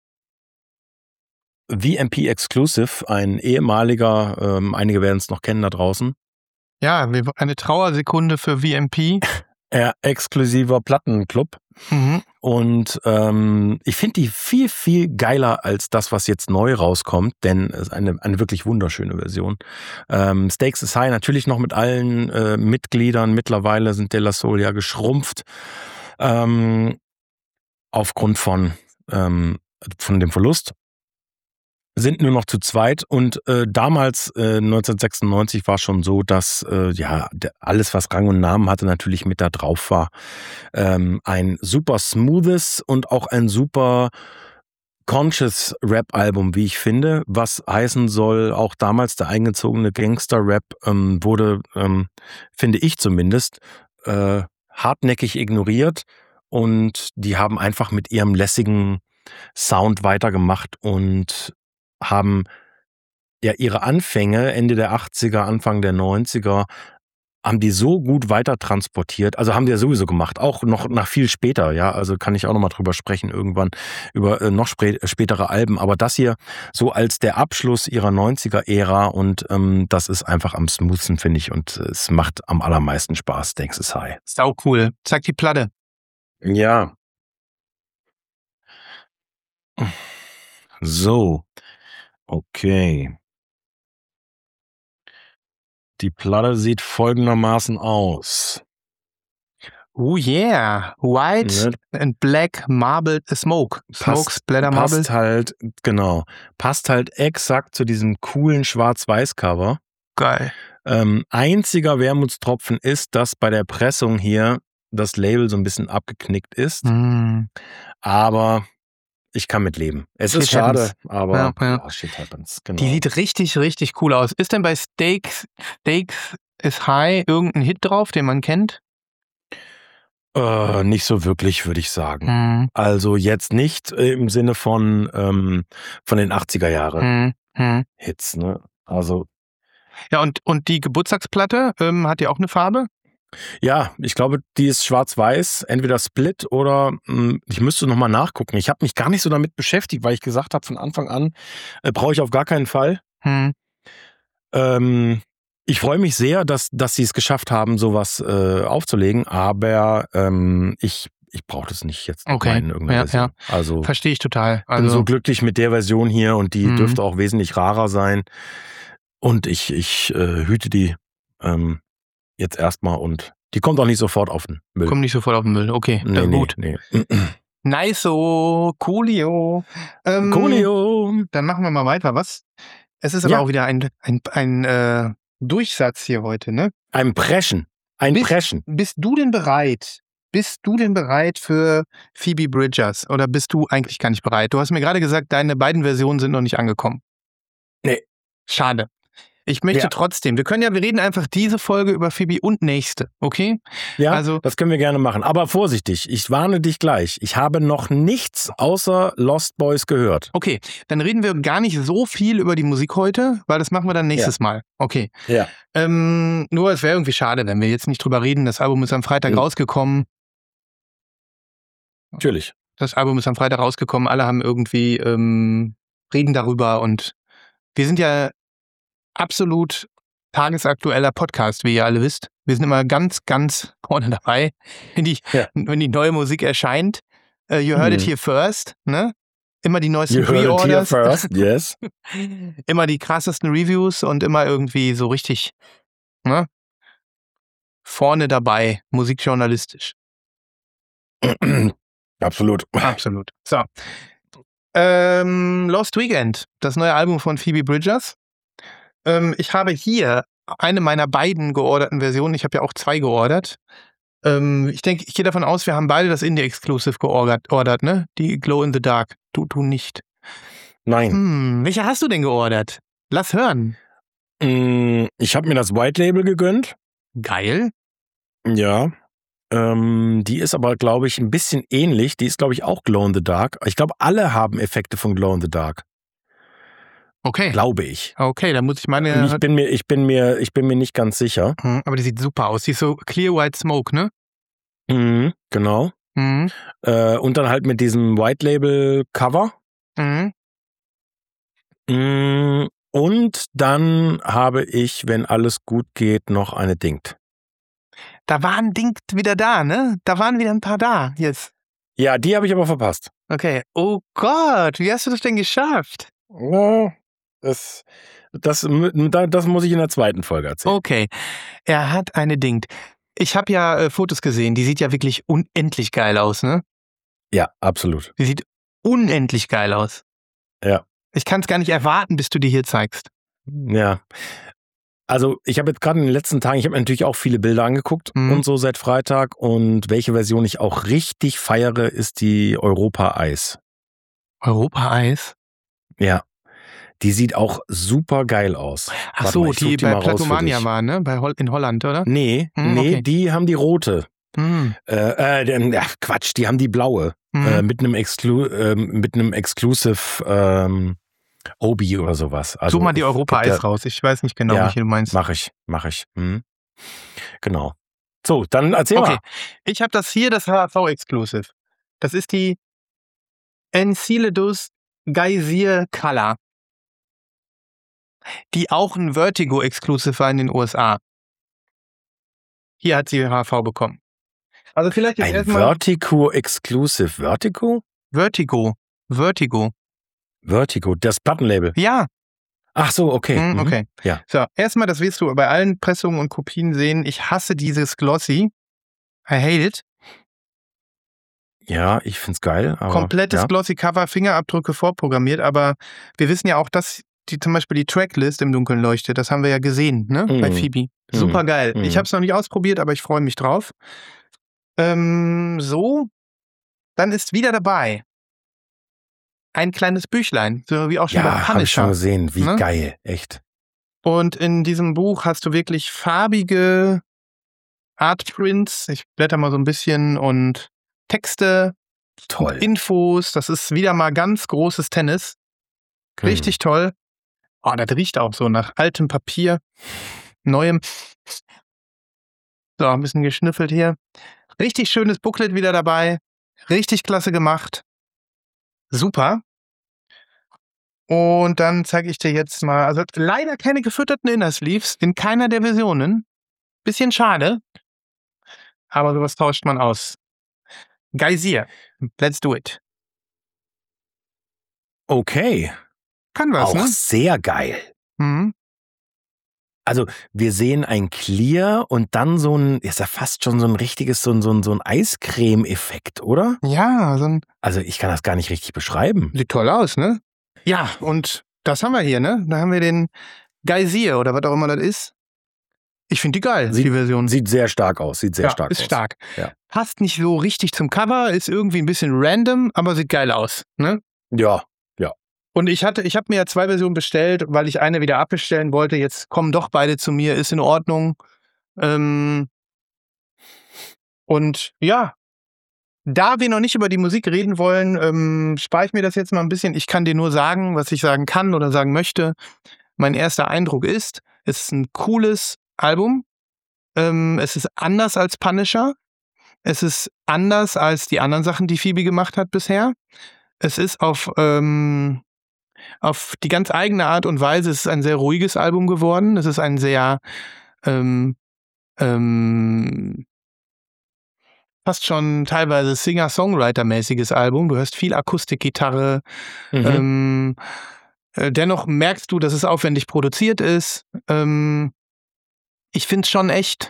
V M P Exclusive, ein ehemaliger, ähm, einige werden es noch kennen da draußen. Ja, eine Trauersekunde für V M P. Ja, exklusiver Plattenclub. Mhm. Und ähm, ich finde die viel, viel geiler als das, was jetzt neu rauskommt, denn es ist eine, eine wirklich wunderschöne Version. Ähm, Stakes is High natürlich noch mit allen äh, Mitgliedern. Mittlerweile sind Della Soul ja geschrumpft. Ähm, aufgrund von, ähm, von dem Verlust. Sind nur noch zu zweit und äh, damals äh, neunzehnhundertsechsundneunzig war schon so, dass äh, ja der, alles, was Rang und Namen hatte, natürlich mit da drauf war. Ähm, ein super smoothes und auch ein super conscious Rap-Album, wie ich finde, was heißen soll, auch damals der eingezogene Gangster-Rap ähm, wurde, ähm, finde ich zumindest, äh, hartnäckig ignoriert und die haben einfach mit ihrem lässigen Sound weitergemacht und haben ja ihre Anfänge Ende der achtziger, Anfang der neunziger, haben die so gut weiter transportiert, also haben die ja sowieso gemacht, auch noch nach viel später, ja, also kann ich auch nochmal drüber sprechen irgendwann, über äh, noch spä- spätere Alben, aber das hier so als der Abschluss ihrer neunziger-Ära und ähm, das ist einfach am smoothsten, finde ich, und es macht am allermeisten Spaß, Stakes is High. Sau cool. Zeig die Platte. Ja. So. Okay. Die Platte sieht folgendermaßen aus. Oh yeah. White Ne? and black marbled smoke. Smoke, Passt, splatter marbled. passt halt, genau, passt halt exakt zu diesem coolen Schwarz-Weiß-Cover. Geil. Ähm, einziger Wermutstropfen ist, dass bei der Pressung hier das Label so ein bisschen abgeknickt ist. Mm. Aber ich kann mit leben. Es Shit ist schade, happens. aber Ja, ja. ja, shit happens. Genau. Die sieht richtig, richtig cool aus. Ist denn bei Stakes, Stakes is High irgendein Hit drauf, den man kennt? Äh, nicht so wirklich, würde ich sagen. Hm. Also jetzt nicht im Sinne von, ähm, von den achtziger Jahre Hm. Hm. Hits, ne? Also. Ja, und, und die Geburtstagsplatte, ähm, hat die auch eine Farbe? Ja, ich glaube, die ist schwarz-weiß, entweder Split oder mh, ich müsste nochmal nachgucken. Ich habe mich gar nicht so damit beschäftigt, weil ich gesagt habe, von Anfang an äh, brauche ich auf gar keinen Fall. Hm. Ähm, ich freue mich sehr, dass, dass sie es geschafft haben, sowas äh, aufzulegen, aber ähm, ich, ich brauche das nicht jetzt noch Okay. mal in irgendeiner Ja, Version. ja. Also Verstehe ich total. Also, bin so glücklich mit der Version hier und die Mhm. dürfte auch wesentlich rarer sein. Und ich, ich äh, hüte die ähm, jetzt erstmal und die kommt auch nicht sofort auf den Müll. Kommt nicht sofort auf den Müll. Okay, das Nee, ist nee, gut. nee. Nice, oh, coolio. Ähm, Coolio. Dann machen wir mal weiter, was? Es ist aber Ja. auch wieder ein, ein, ein äh, Durchsatz hier heute, ne? Ein Preschen. Ein Bist- Preschen. Bist du denn bereit bist du denn bereit für Phoebe Bridgers oder bist du eigentlich gar nicht bereit? Du hast mir gerade gesagt, deine beiden Versionen sind noch nicht angekommen. Nee. Schade. Ich möchte Ja. trotzdem, wir können ja, wir reden einfach diese Folge über Phoebe und nächste, okay? Ja, Also, das können wir gerne machen. Aber vorsichtig, ich warne dich gleich. Ich habe noch nichts außer Lost Boys gehört. okay, dann reden wir gar nicht so viel über die Musik heute, weil das machen wir dann nächstes Mal. Okay. Ja. Ähm, nur es wäre irgendwie schade, wenn wir jetzt nicht drüber reden. Das Album ist am Freitag Mhm. rausgekommen. Natürlich. Das Album ist am Freitag rausgekommen. Alle haben irgendwie ähm, reden darüber und wir sind ja absolut tagesaktueller Podcast, wie ihr alle wisst. Wir sind immer ganz, ganz vorne dabei, wenn die, Ja. wenn die neue Musik erscheint. Uh, you heard Mhm. it here first, ne? Immer die neuesten You heard it here Pre-Orders, first, yes. immer die krassesten Reviews und immer irgendwie so richtig, ne? Vorne dabei, musikjournalistisch. Absolut. Absolut. So. Ähm, Lost Weekend, das neue Album von Phoebe Bridgers. Ähm, ich habe hier eine meiner beiden georderten Versionen. Ich habe ja auch zwei geordert. Ähm, ich denke, ich gehe davon aus, wir haben beide das Indie-Exclusive geordert, ne? Die Glow in the Dark. Du, du nicht. Nein. Hm, welche hast du denn geordert? Lass hören. Mm, Ich habe mir das White Label gegönnt. Geil. Ja. Ähm, die ist aber, glaube ich, ein bisschen ähnlich. Die ist, glaube ich, auch Glow in the Dark. Ich glaube, alle haben Effekte von Glow in the Dark. Okay. Glaube ich. Okay, dann muss ich meine. Ich bin mir, ich bin mir, ich bin mir nicht ganz sicher. Hm, aber die sieht super aus. Die ist so Clear White Smoke, ne? Mhm, genau. Mhm. Äh, und dann halt mit diesem White Label Cover. Mhm. Mm, Und dann habe ich, wenn alles gut geht, noch eine Dingt. Da waren Ding wieder da, ne? Da waren wieder ein paar da jetzt. Ja, die habe ich aber verpasst. Okay. Oh Gott, wie hast du das denn geschafft? Ja, das, das, das muss ich in der zweiten Folge erzählen. Okay. Er hat eine Ding. Ich habe ja äh, Fotos gesehen, die sieht ja wirklich unendlich geil aus, ne? Ja, absolut. Die sieht unendlich geil aus. Ja. Ich kann es gar nicht erwarten, bis du die hier zeigst. Ja. Also ich habe jetzt gerade in den letzten Tagen, ich habe mir natürlich auch viele Bilder angeguckt Mhm. und so seit Freitag, und welche Version ich auch richtig feiere, ist die Europa-Eis. Europa-Eis? Ja. Die sieht auch super geil aus. Ach Warte so, mal, ich such die die bei mal raus für Platomania dich. war, ne? Bei Hol in Holland, oder? Nee, Hm, nee, okay. die haben die rote. Hm. Äh, äh, den- ach, Quatsch, die haben die blaue. Mhm. Äh, mit einem Exclu ähm, mit einem Exclusive ähm, Obi oder sowas. Also Such mal die es gibt Europa-Eis ja- raus. Ich weiß nicht genau, Ja, welche du meinst. Mach ich, mach ich. Mhm. Genau. So, dann erzähl Okay, mal. ich habe das hier, das H V-Exclusive. Das ist die Enceladus Geysir Color, die auch ein Vertigo-Exclusive war in den U S A. Hier hat sie H V bekommen. Also vielleicht jetzt Ein erstmal Vertigo Exclusive. Vertigo? Vertigo. Vertigo. Vertigo, das Plattenlabel. Ja, Ach so, okay. hm, Mhm. okay. Ja. So, erstmal, das wirst du bei allen Pressungen und Kopien sehen. Ich hasse dieses Glossy. I hate it. Ja, ich find's geil. Aber, Komplettes ja. Glossy-Cover, Fingerabdrücke vorprogrammiert, aber wir wissen ja auch, dass die zum Beispiel die Tracklist im Dunkeln leuchtet. Das haben wir ja gesehen, ne? Mhm. Bei Phoebe. Super geil. Mhm. Ich habe es noch nicht ausprobiert, aber ich freue mich drauf. Ähm, so, dann ist wieder dabei ein kleines Büchlein, so wie auch schon bei Ja, habe ich schon Punisher. gesehen. Wie Ne? geil. Echt. Und in diesem Buch hast du wirklich farbige Artprints. Ich blätter mal so ein bisschen und Texte, Toll. Infos. Das ist wieder mal ganz großes Tennis. Richtig toll. Oh, das riecht auch so nach altem Papier, neuem. So, ein bisschen geschnüffelt hier. Richtig schönes Booklet wieder dabei. Richtig klasse gemacht. Super. Und dann zeige ich dir jetzt mal, also leider keine gefütterten Inner Sleeves in keiner der Versionen. Bisschen schade. Aber sowas tauscht man aus. Geysir. Let's do it. Okay. Kann was, Auch ne? sehr geil. Mhm. Also, wir sehen ein Clear und dann so ein, ist ja fast schon so ein richtiges, so ein, so ein, so ein Eiscreme-Effekt, oder? Ja, so ein, Also, ich kann das gar nicht richtig beschreiben. sieht toll aus, ne? Ja, und das haben wir hier, ne? Da haben wir den Geysir oder was auch immer das ist. Ich finde die geil, sieht, die Version. Sieht sehr stark aus, sieht sehr ja, stark ist aus. stark. Ja. Passt nicht so richtig zum Cover, ist irgendwie ein bisschen random, aber sieht geil aus. Ne? Ja, ja. Und ich hatte, ich habe mir ja zwei Versionen bestellt, weil ich eine wieder abbestellen wollte. Jetzt kommen doch beide zu mir, ist in Ordnung. Ähm, und ja, da wir noch nicht über die Musik reden wollen, ähm, spare ich mir das jetzt mal ein bisschen. Ich kann dir nur sagen, was ich sagen kann oder sagen möchte. Mein erster Eindruck ist, es ist ein cooles Album. Ähm, es ist anders als Punisher. Es ist anders als die anderen Sachen, die Phoebe gemacht hat bisher. Es ist auf, ähm, auf die ganz eigene Art und Weise, es ist ein sehr ruhiges Album geworden. Es ist ein sehr ähm, ähm, fast schon teilweise Singer-Songwriter-mäßiges Album. Du hörst viel Akustikgitarre. Mhm. Ähm, äh, dennoch merkst du, dass es aufwendig produziert ist. Ähm, ich finde es schon echt.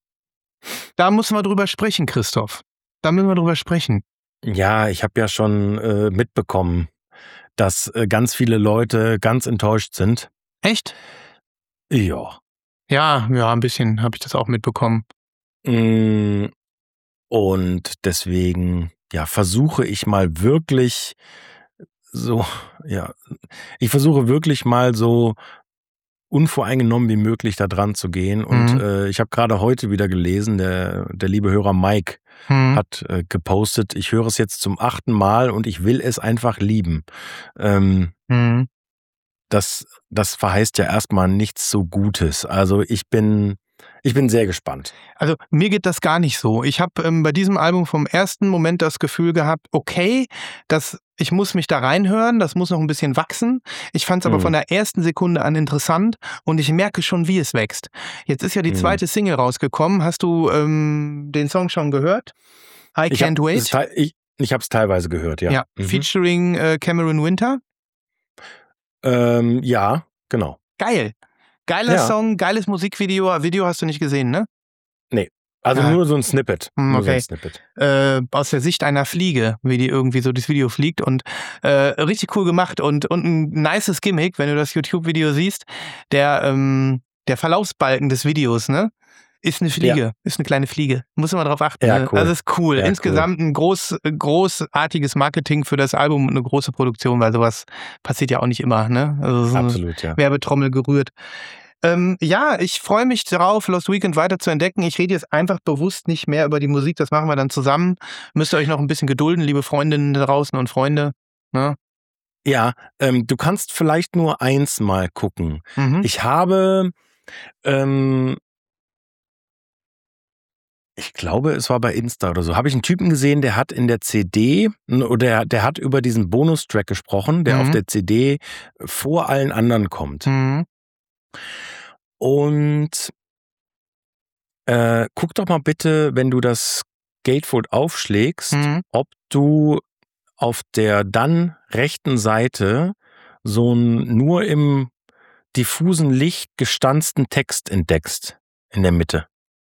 Da müssen wir drüber sprechen, Christoph. Da müssen wir drüber sprechen. Ja, ich habe ja schon äh, mitbekommen, dass äh, ganz viele Leute ganz enttäuscht sind. Echt? Ja. Ja, ja, ein bisschen habe ich das auch mitbekommen. Mm, Und deswegen, ja, versuche ich mal wirklich so, ja, ich versuche wirklich mal so unvoreingenommen wie möglich da dran zu gehen. Und Mhm. äh, ich habe gerade heute wieder gelesen, der, der liebe Hörer Mike Mhm. hat äh, gepostet, ich höre es jetzt zum achten Mal und ich will es einfach lieben. Ähm, Mhm. das, das verheißt ja erstmal nichts so Gutes. Also ich bin, ich bin sehr gespannt. Also mir geht das gar nicht so. Ich habe ähm, bei diesem Album vom ersten Moment das Gefühl gehabt, okay, das, ich muss mich da reinhören, das muss noch ein bisschen wachsen. Ich fand es aber Mhm. von der ersten Sekunde an interessant und ich merke schon, wie es wächst. Jetzt ist ja die Mhm. zweite Single rausgekommen. Hast du ähm, den Song schon gehört? I Ich Can't hab, Wait? es te- ich ich habe es teilweise gehört, ja. Ja, Mhm. featuring äh, Cameron Winter. Ähm, ja, genau. Geil. Geiler Ja. Song, geiles Musikvideo. Video hast du nicht gesehen, ne? Nee, also Ah. nur so ein Snippet. Hm, Nur so ein okay. Snippet. Äh, aus der Sicht einer Fliege, wie die irgendwie so das Video fliegt und äh, richtig cool gemacht und, und ein nices Gimmick, wenn du das YouTube-Video siehst, der, ähm, der Verlaufsbalken des Videos, ne, ist eine Fliege, ist eine kleine Fliege. Muss man drauf achten. Ja, Ne? cool. Also ist cool. Ja, Insgesamt ein groß, großartiges Marketing für das Album und eine große Produktion, weil sowas passiert ja auch nicht immer, ne? Also so eine Absolut, ja. Werbetrommel gerührt. Ähm, ja, ich freue mich darauf, Lost Weekend weiter zu entdecken. Ich rede jetzt einfach bewusst nicht mehr über die Musik, das machen wir dann zusammen. Müsst ihr euch noch ein bisschen gedulden, liebe Freundinnen da draußen und Freunde. Ne? Ja, ähm, du kannst vielleicht nur eins mal gucken. Mhm. Ich habe, ähm, ich glaube, es war bei Insta oder so, habe ich einen Typen gesehen, der hat in der C D, oder der, der hat über diesen Bonustrack gesprochen, der Mhm. auf der C D vor allen anderen kommt. Mhm. Und äh, guck doch mal bitte, wenn du das Gatefold aufschlägst, Mhm. ob du auf der dann rechten Seite so einen nur im diffusen Licht gestanzten Text entdeckst in der Mitte.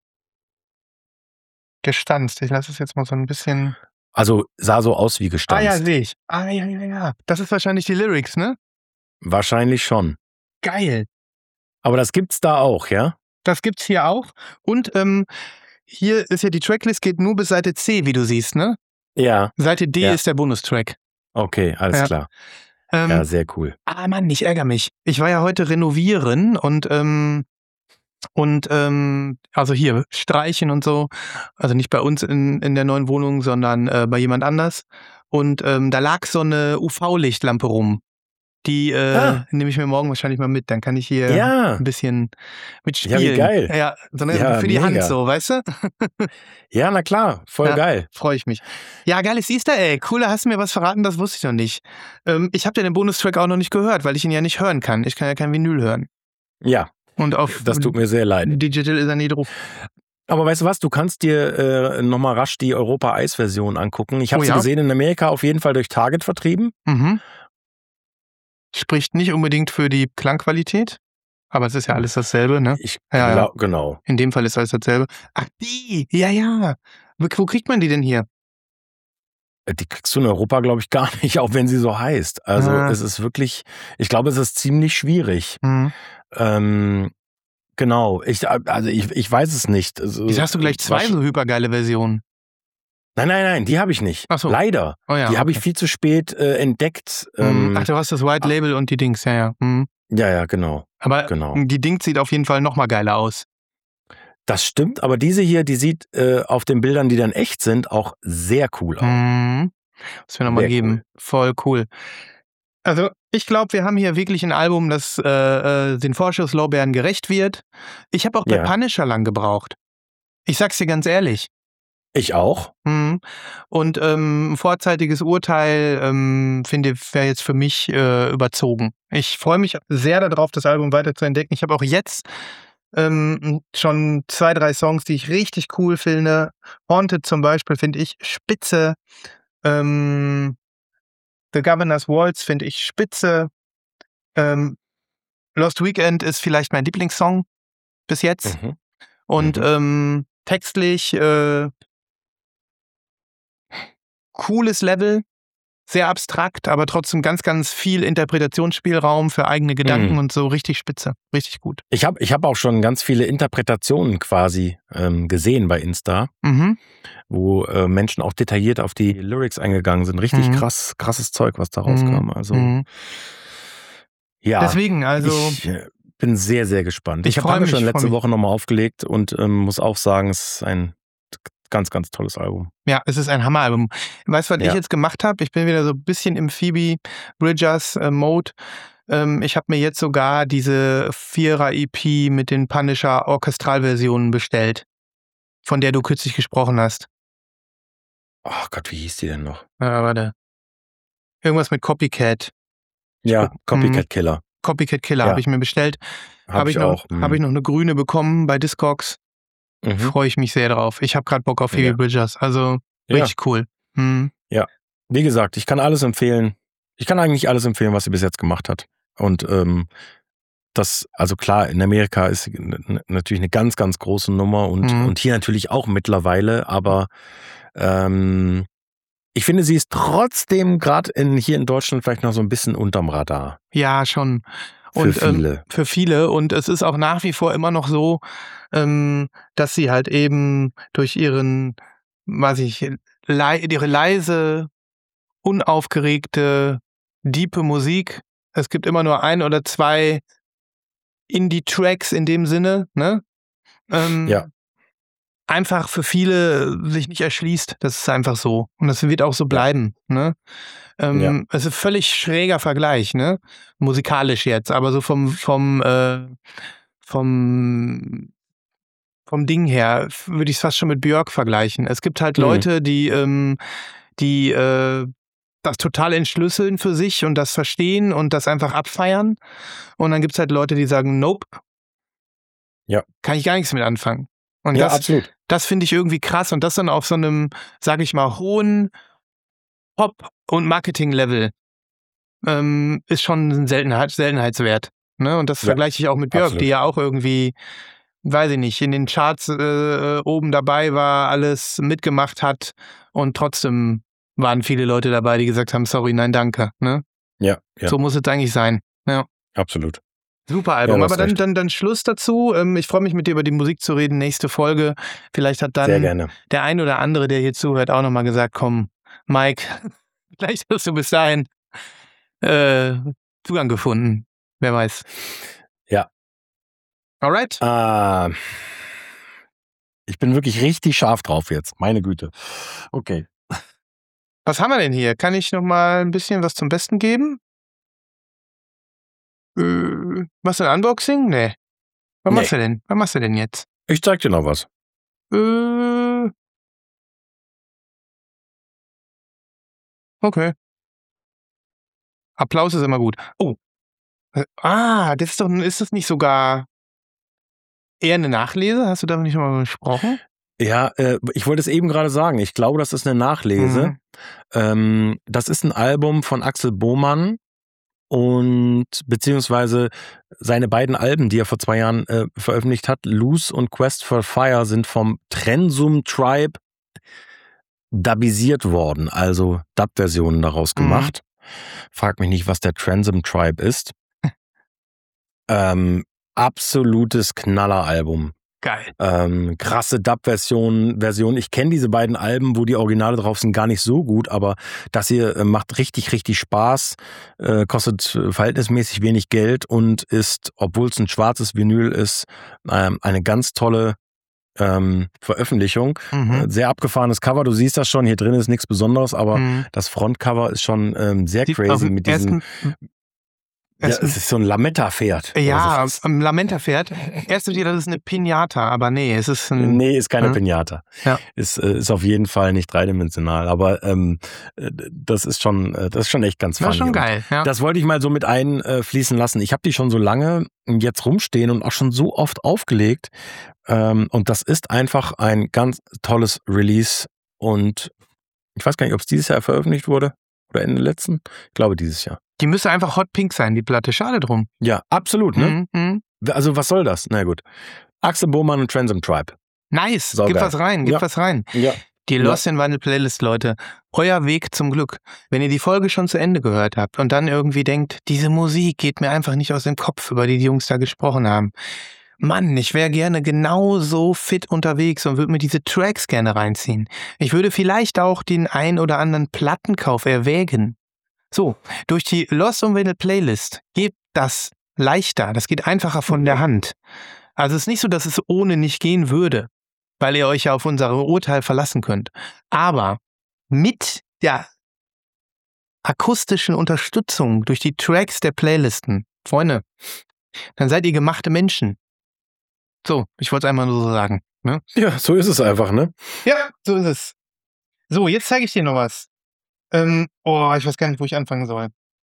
Gestanzt. Ich lasse es jetzt mal so ein bisschen. Also sah so aus wie Ah ja, gestanzt. sehe ich. Ah ja, ja, ja. Das ist wahrscheinlich die Lyrics, ne? Wahrscheinlich schon. Geil. Aber das gibt's da auch, ja? Das gibt's hier auch. Und ähm, hier ist ja die Tracklist, geht nur bis Seite C, wie du siehst, ne? Ja. Seite D Ja. ist der Bonustrack. Okay, alles Ja. klar. Ähm, Ja, sehr cool. Ah Mann, ich ärgere mich. Ich war ja heute renovieren und ähm, und ähm, also hier streichen und so. Also nicht bei uns in, in der neuen Wohnung, sondern äh, bei jemand anders. Und ähm, da lag so eine U V-Lichtlampe rum. Die äh, Ah. nehme ich mir morgen wahrscheinlich mal mit. Dann kann ich hier Ja. ein bisschen mitspielen. Ja, wie geil. Ja, so eine, Ja, für die Hand mega. so, weißt du? Ja, na klar, voll Ja. geil. Freue ich mich. Ja, geiles Easter Egg. Cool, da hast du mir was verraten, das wusste ich noch nicht. Ähm, ich habe ja den Bonustrack auch noch nicht gehört, weil ich ihn ja nicht hören kann. Ich kann ja kein Vinyl hören. Ja, Und auf das tut mir sehr leid. Digital ist er nie drauf. Aber weißt du was, du kannst dir äh, nochmal rasch die Europa-Eis-Version angucken. Ich habe Oh sie ja? gesehen, in Amerika auf jeden Fall durch Target vertrieben. Mhm. Spricht nicht unbedingt für die Klangqualität, aber es ist ja alles dasselbe, ne? Ich Ja, ja. glaub, genau. In dem Fall ist alles dasselbe. Ach, die! Ja, ja. Wo, wo kriegt man die denn hier? Die kriegst du in Europa, glaube ich, gar nicht, auch wenn sie so heißt. Also Ah. es ist wirklich, ich glaube, es ist ziemlich schwierig. Mhm. Ähm, Genau. Ich, also ich, ich weiß es nicht. Also, Wieso hast du gleich zwei was, so hypergeile Versionen? Nein, nein, nein, die habe ich nicht. Ach so. Leider. Oh ja, die habe okay. ich viel zu spät äh, entdeckt. Mhm. Ähm, Ach, du hast das White Label und die Dings, ja, ja. Mhm. ja, ja, genau. Aber genau. die Dings sieht auf jeden Fall noch mal geiler aus. Das stimmt, aber diese hier, die sieht äh, auf den Bildern, die dann echt sind, auch sehr cool aus. Mhm. Muss mir nochmal geben. Cool. Voll cool. Also ich glaube, wir haben hier wirklich ein Album, das äh, äh, den Vorschusslorbeeren gerecht wird. Ich habe auch bei Ja. Punisher lang gebraucht. Ich sag's dir ganz ehrlich. Ich auch. Mhm. Und ähm, ein vorzeitiges Urteil, ähm, finde ich, wäre jetzt für mich äh, überzogen. Ich freue mich sehr darauf, das Album weiter zu entdecken. Ich habe auch jetzt ähm, schon zwei, drei Songs, die ich richtig cool finde. Haunted zum Beispiel finde ich spitze. Ähm, The Governor's Waltz finde ich spitze. Ähm, Lost Weekend ist vielleicht mein Lieblingssong bis jetzt. Mhm. Und Mhm. ähm, textlich äh, cooles Level, sehr abstrakt, aber trotzdem ganz, ganz viel Interpretationsspielraum für eigene Gedanken Mhm. und so richtig spitze, richtig gut. Ich habe ich hab auch schon ganz viele Interpretationen quasi ähm, gesehen bei Insta, Mhm. wo äh, Menschen auch detailliert auf die Lyrics eingegangen sind. Richtig Mhm. krass, krasses Zeug, was da rauskam. Mhm. Also Mhm. ja, Deswegen, also ich äh, bin sehr, sehr gespannt. ich Ich habe freu mich, schon freu letzte mich. Woche nochmal aufgelegt und ähm, muss auch sagen, es ist ein ganz, ganz tolles Album. Ja, es ist ein Hammeralbum. Weißt du, was ich Ja. jetzt gemacht habe? Ich bin wieder so ein bisschen im Phoebe Bridgers äh, Mode. Ähm, ich habe mir jetzt sogar diese Vierer-E P mit den Punisher Orchestralversionen bestellt, von der du kürzlich gesprochen hast. Oh Gott, wie hieß die denn noch? Äh, warte. Irgendwas mit Copycat. Ja, guck- Copycat Killer. Copycat Killer Ja. habe ich mir bestellt. Habe Habe ich ich, noch, auch. hab ich noch eine grüne bekommen bei Discogs. Mhm. Freue ich mich sehr drauf. Ich habe gerade Bock auf Phoebe Ja. Bridgers. Also Ja. richtig cool. Hm. Wie gesagt, ich kann alles empfehlen. Ich kann eigentlich alles empfehlen, was sie bis jetzt gemacht hat. Und ähm, das, also klar, in Amerika ist sie n- n- natürlich eine ganz, ganz große Nummer und, Mhm. und hier natürlich auch mittlerweile, aber ähm, ich finde, sie ist trotzdem gerade in, hier in Deutschland vielleicht noch so ein bisschen unterm Radar. Ja, schon. Für Und ähm, viele. für viele. Und es ist auch nach wie vor immer noch so, ähm, dass sie halt eben durch ihren, weiß ich, lei ihre leise, unaufgeregte, diepe Musik. Es gibt immer nur ein oder zwei Indie-Tracks in dem Sinne, ne? Ähm, Ja. Einfach für viele sich nicht erschließt. Das ist einfach so. Und das wird auch so bleiben, ne? Ähm, Ja. Es ist ein völlig schräger Vergleich, ne? Musikalisch jetzt, aber so vom, vom, äh, vom, vom Ding her würde ich es fast schon mit Björk vergleichen. Es gibt halt Mhm. Leute, die, ähm, die äh, das total entschlüsseln für sich und das verstehen und das einfach abfeiern. Und dann gibt es halt Leute, die sagen, nope. Ja. Kann ich gar nichts mit anfangen. Und Ja, das, absolut. das finde ich irgendwie krass und das dann auf so einem, sage ich mal, hohen Pop- und Marketing-Level ähm, ist schon ein Seltenheit, Seltenheitswert. Ne? Und das Ja, vergleiche ich auch mit Björk, absolut. die ja auch irgendwie, weiß ich nicht, in den Charts äh, oben dabei war, alles mitgemacht hat und trotzdem waren viele Leute dabei, die gesagt haben, sorry, nein, danke. Ne? Ja, ja, So muss es eigentlich sein. Ja. absolut. Super Album, Ja, du hast aber dann, recht. dann, dann Schluss dazu. Ähm, Ich freue mich mit dir über die Musik zu reden. Nächste Folge. Vielleicht hat Sehr dann gerne. der ein oder andere, der hier zuhört, auch nochmal gesagt, komm, Mike, vielleicht hast du bis dahin äh, Zugang gefunden. Wer weiß. Ja. Alright. Ah, ich bin wirklich richtig scharf drauf jetzt. Meine Güte. Okay. Was haben wir denn hier? Kann ich nochmal ein bisschen was zum Besten geben? Äh, machst du ein Unboxing? Nee. Was Nee. machst du denn? Was machst du denn jetzt? Ich zeig dir noch was. Äh, okay. Applaus ist immer gut. Oh. Äh, Ah, das ist doch, ist das nicht sogar eher eine Nachlese? Hast du da nicht schon mal gesprochen? Ja, äh, ich wollte es eben gerade sagen. Ich glaube, das ist eine Nachlese. Mhm. Ähm, das ist ein Album von Axel Bohmann und beziehungsweise seine beiden Alben, die er vor zwei Jahren äh, veröffentlicht hat, Loose und Quest for Fire, sind vom Trensum Tribe dubisiert worden, also Dub-Versionen daraus Mhm. gemacht. Frag mich nicht, was der Trensum Tribe ist. ähm, absolutes Knalleralbum. Geil. Ähm, krasse Dub-Version. Version. Ich kenne diese beiden Alben, wo die Originale drauf sind, gar nicht so gut, aber das hier äh, macht richtig, richtig Spaß, äh, kostet äh, verhältnismäßig wenig Geld und ist, obwohl es ein schwarzes Vinyl ist, ähm, eine ganz tolle ähm, Veröffentlichung. Mhm. Äh, sehr abgefahrenes Cover, du siehst das schon, hier drin ist nichts Besonderes, aber Mhm. das Frontcover ist schon ähm, sehr Sieht auf crazy dem mit diesem... ersten- Ja, ersten- es ist so ein Lametta-Pferd. Ja, Oder so. am Lamenta-Pferd. Erst wird das ist eine Pinata, aber nee, es ist ein... Nee, ist keine Hm? Pinata. Ja. Ist, äh, ist auf jeden Fall nicht dreidimensional, aber ähm, äh, das ist schon, äh, das ist schon echt ganz funny. Das ist schon Und geil, ja. Das wollte ich mal so mit einfließen lassen. Ich habe die schon so lange jetzt rumstehen und auch schon so oft aufgelegt. Ähm, und das ist einfach ein ganz tolles Release. Und ich weiß gar nicht, ob es dieses Jahr veröffentlicht wurde oder Ende letzten. Ich glaube dieses Jahr. Die müsste einfach Hot Pink sein, die Platte. Schade drum. Ja, absolut, ne? Mhm, mhm. Also was soll das? Na gut. Axel Bohrmann und Transom Tribe. Nice, Saugeil. gib was rein, gib Ja. was rein. Ja. Die Ja. Lost in Vinyl Playlist, Leute. Euer Weg zum Glück. Wenn ihr die Folge schon zu Ende gehört habt und dann irgendwie denkt, diese Musik geht mir einfach nicht aus dem Kopf, über die die Jungs da gesprochen haben. Mann, ich wäre gerne genauso fit unterwegs und würde mir diese Tracks gerne reinziehen. Ich würde vielleicht auch den ein oder anderen Plattenkauf erwägen. So, durch die Lost on Vinyl Playlist geht das leichter, das geht einfacher von der Hand. Also es ist nicht so, dass es ohne nicht gehen würde, weil ihr euch ja auf unser Urteil verlassen könnt. Aber mit der akustischen Unterstützung durch die Tracks der Playlisten, Freunde, dann seid ihr gemachte Menschen. So, ich wollte es einmal nur so sagen. Ne? Ja, so ist es einfach, ne? Ja, so ist es. So, jetzt zeige ich dir noch was. Ähm, oh, ich weiß gar nicht, wo ich anfangen soll.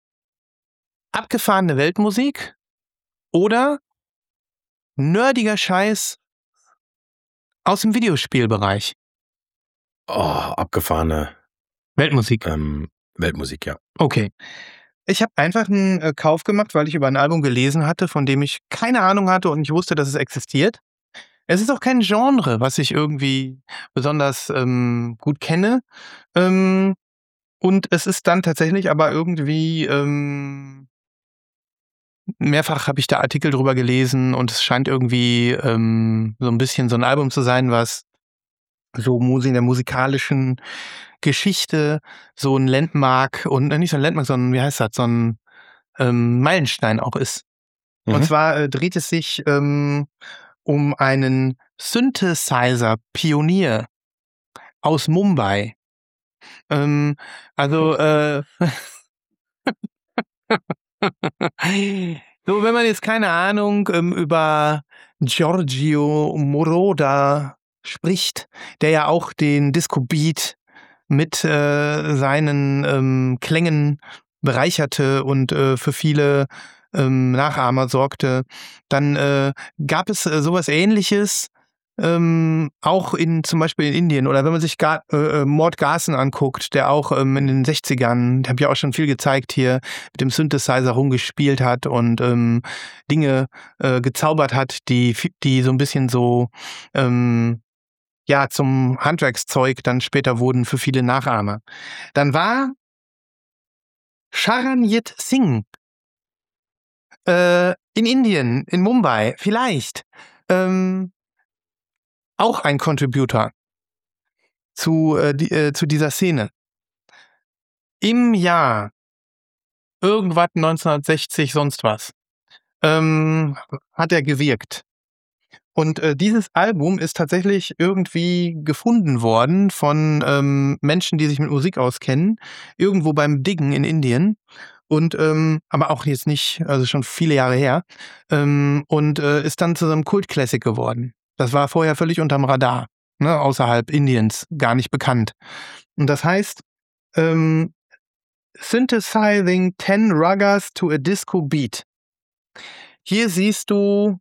Abgefahrene Weltmusik oder nerdiger Scheiß aus dem Videospielbereich. Oh, abgefahrene Weltmusik. ähm, Weltmusik, ja. Okay. Ich habe einfach einen äh, Kauf gemacht, weil ich über ein Album gelesen hatte, von dem ich keine Ahnung hatte und ich wusste, dass es existiert. Es ist auch kein Genre, was ich irgendwie besonders ähm, gut kenne. Ähm, und es ist dann tatsächlich aber irgendwie ähm, mehrfach habe ich da Artikel drüber gelesen und es scheint irgendwie ähm, so ein bisschen so ein Album zu sein, was so Musik in der musikalischen Geschichte so ein Landmark und äh, nicht so ein Landmark, sondern wie heißt das, so ein ähm, Meilenstein auch ist. Mhm. Und zwar äh, dreht es sich ähm, um einen Synthesizer-Pionier aus Mumbai. Ähm, also äh, so, wenn man jetzt keine Ahnung ähm, über Giorgio Moroder spricht, der ja auch den Disco Beat mit äh, seinen ähm, Klängen bereicherte und äh, für viele ähm, Nachahmer sorgte, dann äh, gab es äh, sowas Ähnliches ähm, auch in zum Beispiel in Indien oder wenn man sich Ga äh, Mort Garson anguckt, der auch ähm, in den sechzigern, der hat ja auch schon viel gezeigt hier, mit dem Synthesizer rumgespielt hat und ähm, Dinge äh, gezaubert hat, die, die so ein bisschen so ähm, ja, zum Handwerkszeug dann später wurden für viele Nachahmer. Dann war Charanjit Singh äh, in Indien, in Mumbai, vielleicht ähm, auch ein Contributor zu, äh, die, äh, zu dieser Szene. Im Jahr irgendwas neunzehnhundertsechzig, sonst was, ähm, hat er gewirkt. Und äh, dieses Album ist tatsächlich irgendwie gefunden worden von ähm, Menschen, die sich mit Musik auskennen, irgendwo beim Diggen in Indien. Und ähm, aber auch jetzt nicht, also schon viele Jahre her. Ähm, und äh, ist dann zu so einem Kult-Classic geworden. Das war vorher völlig unterm Radar, ne, außerhalb Indiens, gar nicht bekannt. Und das heißt, ähm, Synthesizing ten Ragas to a Disco Beat. Hier siehst du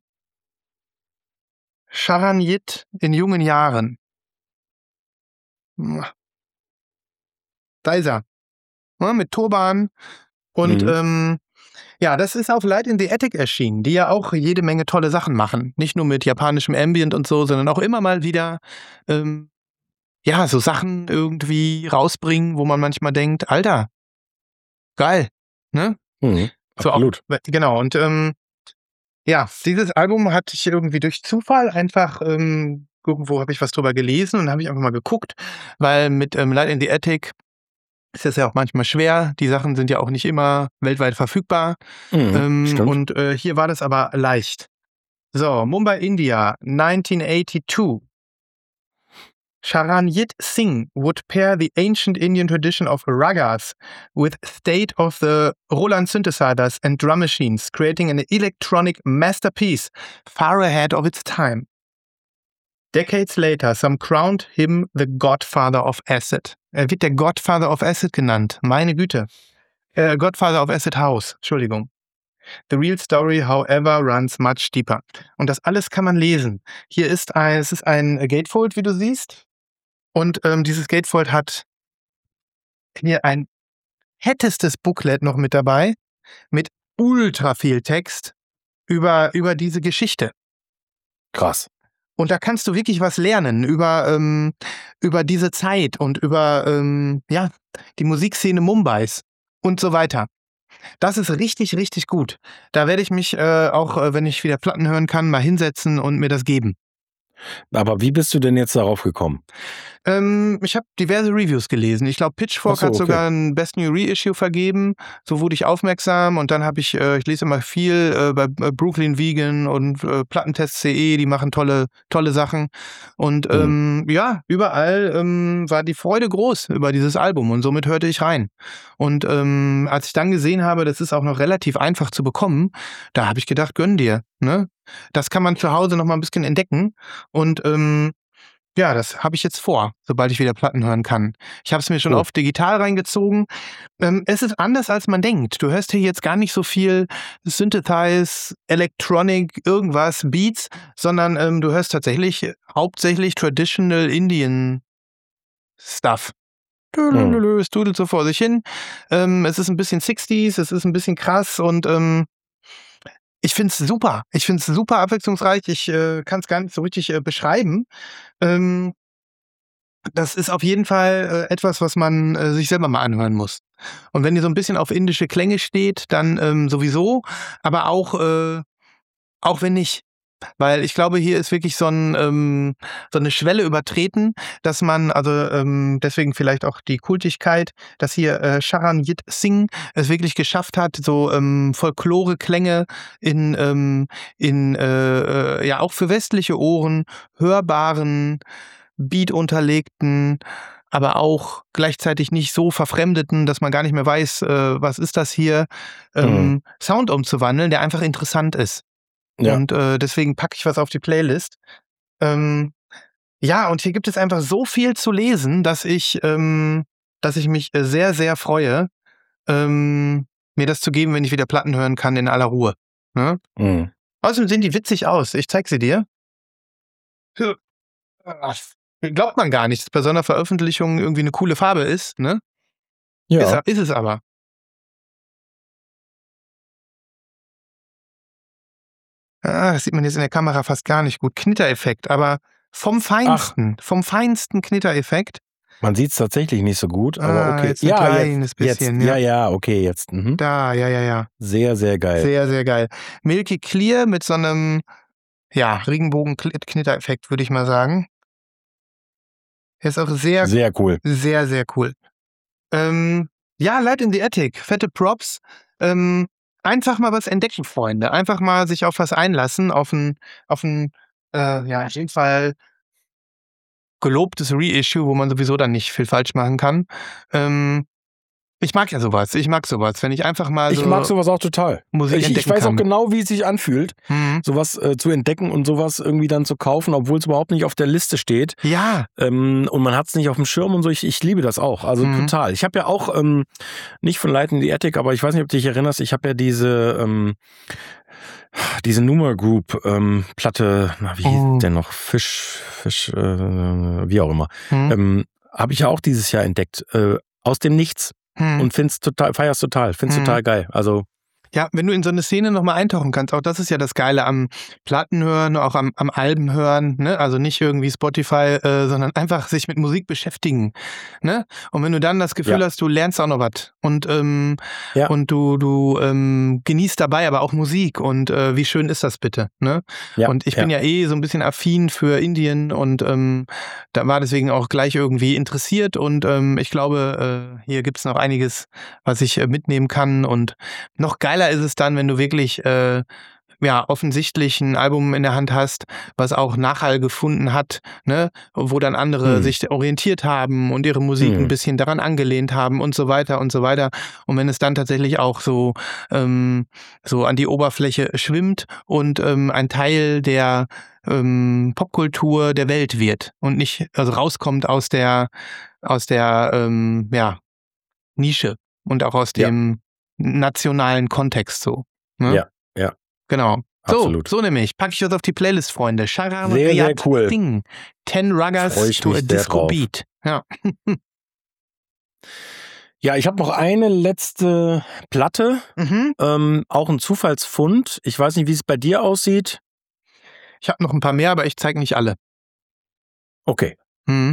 Charanjit in jungen Jahren. Da ist er. Ja, mit Turban. Und Mhm. ähm, ja, das ist auf Light in the Attic erschienen, die ja auch jede Menge tolle Sachen machen. Nicht nur mit japanischem Ambient und so, sondern auch immer mal wieder ähm, ja, so Sachen irgendwie rausbringen, wo man manchmal denkt, Alter, geil. Ne? Mhm. So auch, Absolut. genau. Und ähm, Ja, dieses Album hatte ich irgendwie durch Zufall einfach, ähm, irgendwo habe ich was drüber gelesen und habe ich einfach mal geguckt, weil mit ähm, Light in the Attic ist das ja auch manchmal schwer. Die Sachen sind ja auch nicht immer weltweit verfügbar. Mhm, Ähm, stimmt. und äh, hier war das aber leicht. So, Mumbai, India, neunzehnhundertachtzig. Charanjit Singh would pair the ancient Indian tradition of ragas with state-of-the Roland synthesizers and drum machines, creating an electronic masterpiece far ahead of its time. Decades later, some crowned him the Godfather of Acid. Er wird der Godfather of Acid genannt. Meine Güte. Äh, Godfather of Acid House. Entschuldigung. The real story, however, runs much deeper. Und das alles kann man lesen. Hier ist ein, es ist ein Gatefold, wie du siehst. Und ähm, dieses Gatefold hat hier ein fettestes Booklet noch mit dabei, mit ultra viel Text über, über diese Geschichte. Krass. Und da kannst du wirklich was lernen über, ähm, über diese Zeit und über ähm, ja, die Musikszene Mumbais und so weiter. Das ist richtig, richtig gut. Da werde ich mich äh, auch, äh, wenn ich wieder Platten hören kann, mal hinsetzen und mir das geben. Aber wie bist du denn jetzt darauf gekommen? Ähm, ich habe diverse Reviews gelesen. Ich glaube, Pitchfork Ach so, hat okay. sogar ein Best New Reissue vergeben. So wurde ich aufmerksam und dann habe ich, äh, ich lese immer viel äh, bei äh, Brooklyn Vegan und äh, Plattentest punkt de, die machen tolle, tolle Sachen. Und ähm, mhm. ja, überall ähm, war die Freude groß über dieses Album und somit hörte ich rein. Und ähm, als ich dann gesehen habe, das ist auch noch relativ einfach zu bekommen, da habe ich gedacht, gönn dir. Ne? Das kann man zu Hause noch mal ein bisschen entdecken und ähm, ja, das habe ich jetzt vor, sobald ich wieder Platten hören kann. Ich habe es mir schon Cool. oft digital reingezogen. Ähm, es ist anders, als man denkt. Du hörst hier jetzt gar nicht so viel Synthesize, Electronic, irgendwas, Beats, sondern ähm, du hörst tatsächlich hauptsächlich Traditional Indian Stuff. Mhm. Es dudelt so vor sich hin. Ähm, es ist ein bisschen sechziger, es ist ein bisschen krass und ähm, ich finde es super. Ich finde es super abwechslungsreich. Ich äh, kann es gar nicht so richtig äh, beschreiben. Ähm, das ist auf jeden Fall äh, etwas, was man äh, sich selber mal anhören muss. Und wenn ihr so ein bisschen auf indische Klänge steht, dann ähm, sowieso, aber auch, äh, auch wenn nicht. Weil ich glaube, hier ist wirklich so, ein, ähm, so eine Schwelle übertreten, dass man, also ähm, deswegen vielleicht auch die Kultigkeit, dass hier äh, Charanjit Singh es wirklich geschafft hat, so ähm, Folklore-Klänge in, ähm, in äh, äh, ja auch für westliche Ohren hörbaren, beatunterlegten, aber auch gleichzeitig nicht so verfremdeten, dass man gar nicht mehr weiß, äh, was ist das hier, ähm, Mhm. Sound umzuwandeln, der einfach interessant ist. Ja. Und äh, deswegen packe ich was auf die Playlist. Ähm, ja, und hier gibt es einfach so viel zu lesen, dass ich, ähm, dass ich mich äh, sehr, sehr freue, ähm, mir das zu geben, wenn ich wieder Platten hören kann in aller Ruhe. Ne? Mhm. Außerdem sehen die witzig aus. Ich zeig sie dir. Ach, glaubt man gar nicht, dass bei so einer Veröffentlichung irgendwie eine coole Farbe ist, ne? Ja. Ist, ist es aber. Ah, das sieht man jetzt in der Kamera fast gar nicht gut. Knittereffekt, aber vom Feinsten, Ach. vom feinsten Knittereffekt. Man sieht es tatsächlich nicht so gut, aber Ah, okay. jetzt ein Ja, kleines jetzt, bisschen, jetzt, ja. ja, ja, okay, jetzt. Mhm. Da, ja, ja, ja. Sehr, sehr geil. Sehr, sehr geil. Milky Clear mit so einem, ja, Regenbogen-Knittereffekt, würde ich mal sagen. Er ist auch sehr, Sehr cool. sehr, sehr cool. Ähm, ja, Light in the Attic, fette Props. Ähm, einfach mal was entdecken, Freunde. Einfach mal sich auf was einlassen, auf ein, auf ein, äh, ja, in dem Fall gelobtes Reissue, wo man sowieso dann nicht viel falsch machen kann. Ähm, ich mag ja sowas. Ich mag sowas, wenn ich einfach mal so Ich mag sowas auch total. Musik Ich, entdecken ich weiß kann. auch genau, wie es sich anfühlt, Mhm. sowas äh, zu entdecken und sowas irgendwie dann zu kaufen, obwohl es überhaupt nicht auf der Liste steht. Ja. Ähm, und man hat es nicht auf dem Schirm und so. Ich, ich liebe das auch. Also Mhm. total. Ich habe ja auch, ähm, nicht von Light in the Attic, aber ich weiß nicht, ob du dich erinnerst, ich habe ja diese, ähm, diese Numa Group ähm, Platte, na, wie Oh. hieß denn noch? Fisch, Fisch, äh, wie auch immer. Mhm. Ähm, habe ich ja auch dieses Jahr entdeckt. Äh, aus dem Nichts. Mhm. Und find's total, feier's total, find's Mhm. total geil. Also Ja, wenn du in so eine Szene nochmal eintauchen kannst, auch das ist ja das Geile am Plattenhören, auch am, am Alben hören, ne? Also nicht irgendwie Spotify, äh, sondern einfach sich mit Musik beschäftigen, ne? Und wenn du dann das Gefühl Ja. hast, du lernst auch noch was und, ähm, Ja. und du, du ähm, genießt dabei aber auch Musik und äh, wie schön ist das bitte, ne? Ja, Und ich ja. bin ja eh so ein bisschen affin für Indien und ähm, da war deswegen auch gleich irgendwie interessiert und ähm, ich glaube, äh, hier gibt's noch einiges, was ich äh, mitnehmen kann und noch geiler ist es dann, wenn du wirklich äh, ja, offensichtlich ein Album in der Hand hast, was auch Nachhall gefunden hat, ne, wo dann andere Hm. sich orientiert haben und ihre Musik ein Hm. bisschen daran angelehnt haben und so weiter und so weiter. Und wenn es dann tatsächlich auch so, ähm, so an die Oberfläche schwimmt und ähm, ein Teil der ähm, Popkultur der Welt wird und nicht, also rauskommt aus der, aus der ähm, ja, Nische und auch aus Ja. dem nationalen Kontext so. Ne? Ja, ja, Genau. absolut. So, so nämlich. Packe ich das auf die Playlist, Freunde. Sharan Sehr, sehr Riyad cool. Singh. Ten Ruggas Freu ich to a mich sehr Disco drauf. Beat. Ja. Ja, ich habe noch eine letzte Platte, Mhm. ähm, auch ein Zufallsfund. Ich weiß nicht, wie es bei dir aussieht. Ich habe noch ein paar mehr, aber ich zeige nicht alle. Okay. Mhm.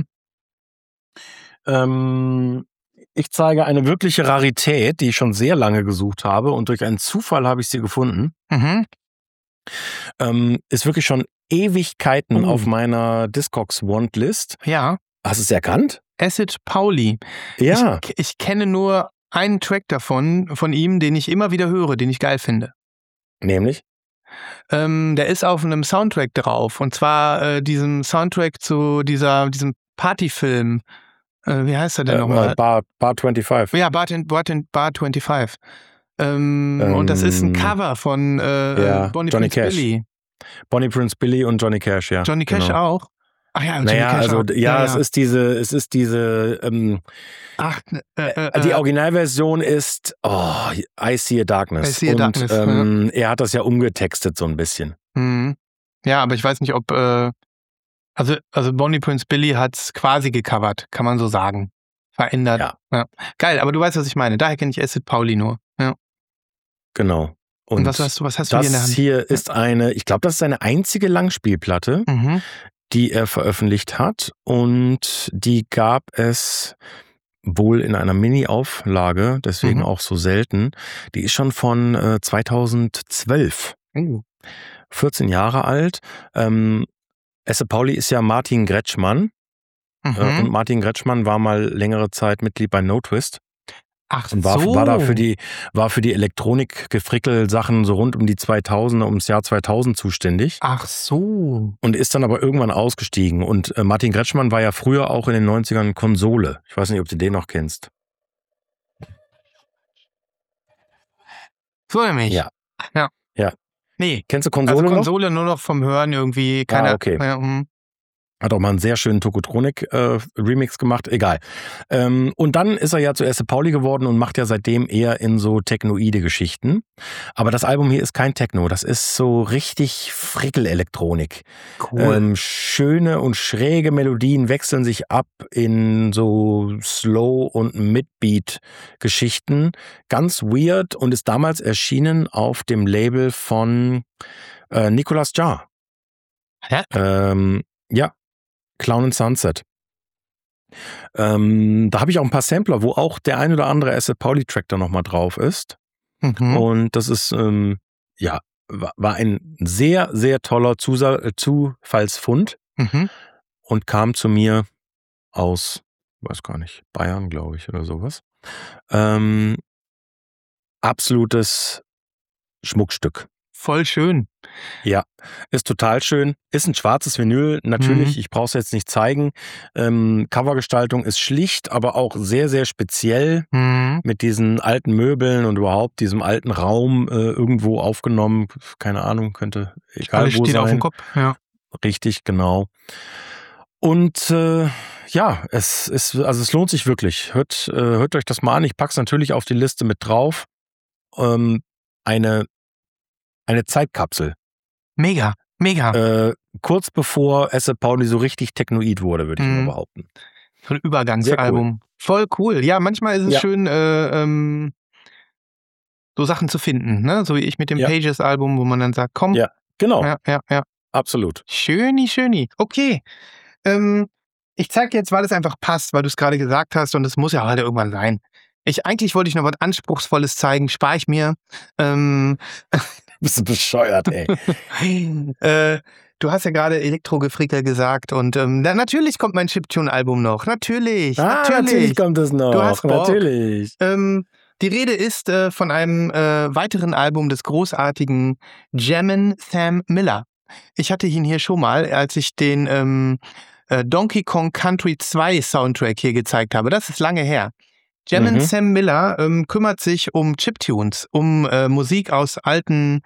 Ähm, ich zeige eine wirkliche Rarität, die ich schon sehr lange gesucht habe und durch einen Zufall habe ich sie gefunden. Mhm. Ähm, ist wirklich schon Ewigkeiten Oh. auf meiner Discogs-Want-List. Ja. Hast du es erkannt? Acid Pauli. Ja. Ich, ich kenne nur einen Track davon, von ihm, den ich immer wieder höre, den ich geil finde. Nämlich? Ähm, der ist auf einem Soundtrack drauf. Und zwar äh, diesem Soundtrack zu dieser, diesem Partyfilm. Äh, wie heißt er denn Äh, nochmal? Bar, Bar fünfundzwanzig. Ja, Bar, Bar, Bar fünfundzwanzig. Ähm, ähm, und das ist ein Cover von äh, ja, Bonnie Johnny Prince Cash. Billy. Bonnie Prince Billy und Johnny Cash, ja. Johnny Cash genau. auch? Ach ja, Johnny naja, Cash also auch. ja, Ja, es ja. ist diese, es ist diese, ähm, Ach, äh, äh, die äh, Originalversion ist oh, I See a Darkness. I See a und Darkness, ja. ähm, er hat das ja umgetextet so ein bisschen. Mhm. Ja, aber ich weiß nicht, ob, äh, also, also Bonnie Prince Billy hat's quasi gecovert, kann man so sagen. Verändert. Ja. Ja. Geil, aber du weißt, was ich meine. Daher kenne ich Acid Pauli nur. Ja. Genau. Und, Und was hast du, was hast du hier in der das Hand? hier ist eine, ich glaube, das ist seine einzige Langspielplatte, Mhm. die er veröffentlicht hat. Und die gab es wohl in einer Mini-Auflage, deswegen Mhm. auch so selten. Die ist schon von äh, zweitausendzwölf. Oh. vierzehn Jahre alt. Ähm, Acid Pauli ist ja Martin Gretschmann. Mhm. Äh, und Martin Gretschmann war mal längere Zeit Mitglied bei No Twist. Ach Und war, so. war da für die, war für die Elektronik-Gefrickel-Sachen so rund um die zweitausender, ums Jahr zweitausend zuständig. Ach so. Und ist dann aber irgendwann ausgestiegen. Und äh, Martin Gretschmann war ja früher auch in den neunzigern Konsole. Ich weiß nicht, ob du den noch kennst. So nämlich. Ja. Ja. Ja. Nee. Kennst du Konsole Also noch? Konsole nur noch vom Hören irgendwie. Keine, Ah, okay. Ja, hm. Hat auch mal einen sehr schönen Tokotronik-Remix äh, gemacht, egal. Ähm, und dann ist er ja zu Acid Pauli geworden und macht ja seitdem eher in so technoide Geschichten. Aber das Album hier ist kein Techno, das ist so richtig Frickel-Elektronik. Cool. Ähm, schöne und schräge Melodien wechseln sich ab in so Slow- und Midbeat-Geschichten. Ganz weird und ist damals erschienen auf dem Label von äh, Nicolas Jaar. Ja? Ähm, ja. Clown and Sunset. Ähm, da habe ich auch ein paar Sampler, wo auch der ein oder andere Acid Pauli-Track da nochmal drauf ist. Mhm. Und das ist, ähm, ja, war, war ein sehr, sehr toller Zusa- äh, Zufallsfund Mhm. und kam zu mir aus, weiß gar nicht, Bayern, glaube ich, oder sowas. Ähm, absolutes Schmuckstück. Voll schön. Ja, ist total schön. Ist ein schwarzes Vinyl, natürlich, Mhm. ich brauche es jetzt nicht zeigen. Ähm, Covergestaltung ist schlicht, aber auch sehr, sehr speziell Mhm. mit diesen alten Möbeln und überhaupt diesem alten Raum äh, irgendwo aufgenommen. Keine Ahnung, könnte egal Alles wo steht auf dem sein. Kopf. Ja. Richtig, genau. Und äh, ja, es ist, also es lohnt sich wirklich. Hört, äh, hört euch das mal an. Ich pack's natürlich auf die Liste mit drauf. Ähm, eine Eine Zeitkapsel. Mega, mega. Äh, kurz bevor Acid Pauli so richtig technoid wurde, würde ich Mhm. mal behaupten. So ein Übergangsalbum. Voll cool. Ja, manchmal ist es Ja. schön, äh, ähm, so Sachen zu finden, ne? So wie ich mit dem Ja. Pages-Album, wo man dann sagt, komm. Ja, genau. Ja, ja, ja. Absolut. Schöni, schöni. Okay. Ähm, ich zeig jetzt, weil es einfach passt, weil du es gerade gesagt hast und es muss ja heute irgendwann sein. Ich, eigentlich wollte ich noch was Anspruchsvolles zeigen, spare ich mir. Ähm, Bist du bescheuert, ey. äh, du hast ja gerade Elektrogefrickel gesagt und ähm, na, natürlich kommt mein Chiptune-Album noch. Natürlich, Ah, natürlich. natürlich kommt es noch. Du hast Bock. Natürlich. Ähm, die Rede ist äh, von einem äh, weiteren Album des großartigen Jammin' Sam Miller. Ich hatte ihn hier schon mal, als ich den ähm, äh, Donkey Kong Country zwei Soundtrack hier gezeigt habe. Das ist lange her. Jammin' Mhm. Sam Miller ähm, kümmert sich um Chiptunes, um äh, Musik aus alten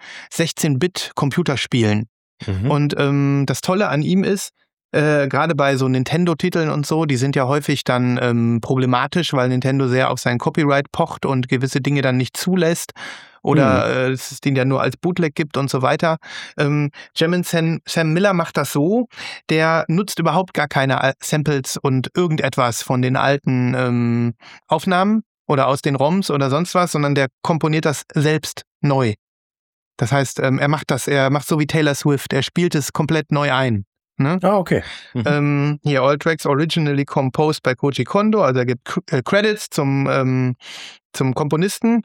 sechzehn-Bit-Computerspielen. Mhm. Und ähm, das Tolle an ihm ist, äh, gerade bei so Nintendo-Titeln und so, die sind ja häufig dann ähm, problematisch, weil Nintendo sehr auf sein Copyright pocht und gewisse Dinge dann nicht zulässt oder äh, es den ja nur als Bootleg gibt und so weiter. Ähm, Jammin' Sam, Sam Miller macht das so, der nutzt überhaupt gar keine Al- Samples und irgendetwas von den alten ähm, Aufnahmen oder aus den ROMs oder sonst was, sondern der komponiert das selbst neu. Das heißt, ähm, er macht das, er macht so wie Taylor Swift, er spielt es komplett neu ein. Ne? Ah, okay. Mhm. Ähm, hier, all tracks originally composed by Koji Kondo, also er gibt K- äh, Credits zum, ähm, zum Komponisten.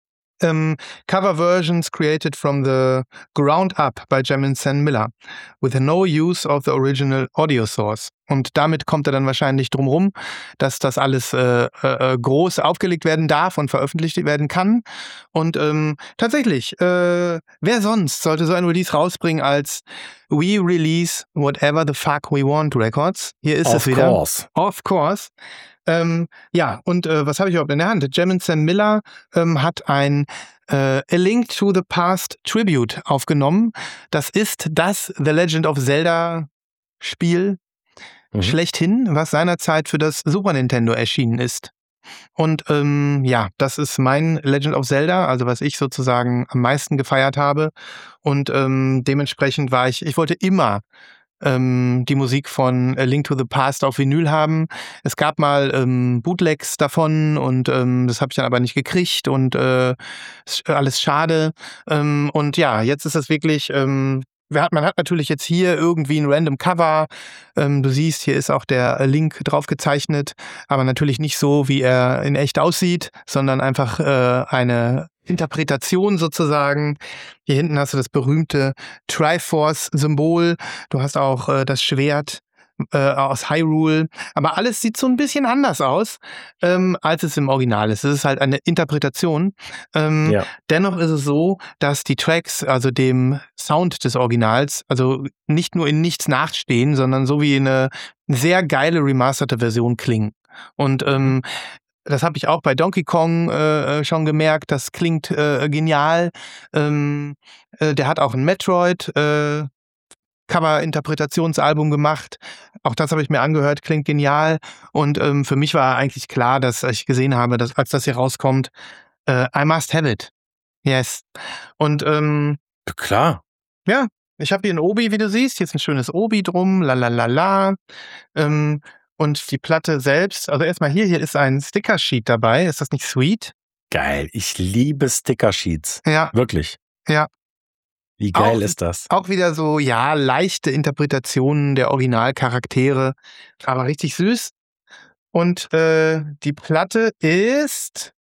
Ähm, cover versions created from the ground up by Jammin' Sam Miller with no use of the original audio source. Und damit kommt er dann wahrscheinlich drum rum, dass das alles äh, äh, groß aufgelegt werden darf und veröffentlicht werden kann. Und ähm, tatsächlich, äh, wer sonst sollte so ein Release rausbringen als We Release Whatever the Fuck We Want Records? Hier ist Of es wieder. course. Of course. Ähm, ja, und äh, was habe ich überhaupt in der Hand? Jammin' Sam Miller ähm, hat ein äh, A Link to the Past Tribute aufgenommen. Das ist das The Legend of Zelda Spiel Mhm. schlechthin, was seinerzeit für das Super Nintendo erschienen ist. Und ähm, ja, das ist mein Legend of Zelda, also was ich sozusagen am meisten gefeiert habe. Und ähm, dementsprechend war ich, ich wollte immer ähm, die Musik von A Link to the Past auf Vinyl haben. Es gab mal ähm, Bootlegs davon und ähm, das habe ich dann aber nicht gekriegt und äh, ist alles schade. Ähm, und ja, jetzt ist es wirklich, ähm, wer hat, man hat natürlich jetzt hier irgendwie ein random Cover. Ähm, du siehst, hier ist auch der Link drauf gezeichnet, aber natürlich nicht so, wie er in echt aussieht, sondern einfach äh, eine Interpretation sozusagen. Hier hinten hast du das berühmte Triforce-Symbol. Du hast auch äh, das Schwert äh, aus Hyrule. Aber alles sieht so ein bisschen anders aus, ähm, als es im Original ist. Es ist halt eine Interpretation. Ähm, Ja. Dennoch ist es so, dass die Tracks, also dem Sound des Originals, also nicht nur in nichts nachstehen, sondern so wie eine sehr geile remasterte Version klingen. Und ähm, das habe ich auch bei Donkey Kong äh, schon gemerkt. Das klingt äh, genial. Ähm, äh, der hat auch ein Metroid äh, Cover-Interpretationsalbum gemacht. Auch das habe ich mir angehört, klingt genial. Und ähm, für mich war eigentlich klar, dass ich gesehen habe, dass als das hier rauskommt, äh, I must have it. Yes. Und ähm, Klar. ja, ich habe hier ein Obi, wie du siehst. Hier ist ein schönes Obi drum. La la la la. Ähm, und die Platte selbst, also erstmal hier, hier ist ein Sticker-Sheet dabei. Ist das nicht sweet? Geil. Ich liebe Sticker-Sheets. Ja, Wirklich. ja. Wie geil Auch- ist das? Auch wieder so, ja, leichte Interpretationen der Originalcharaktere, aber richtig süß. Und äh, die Platte ist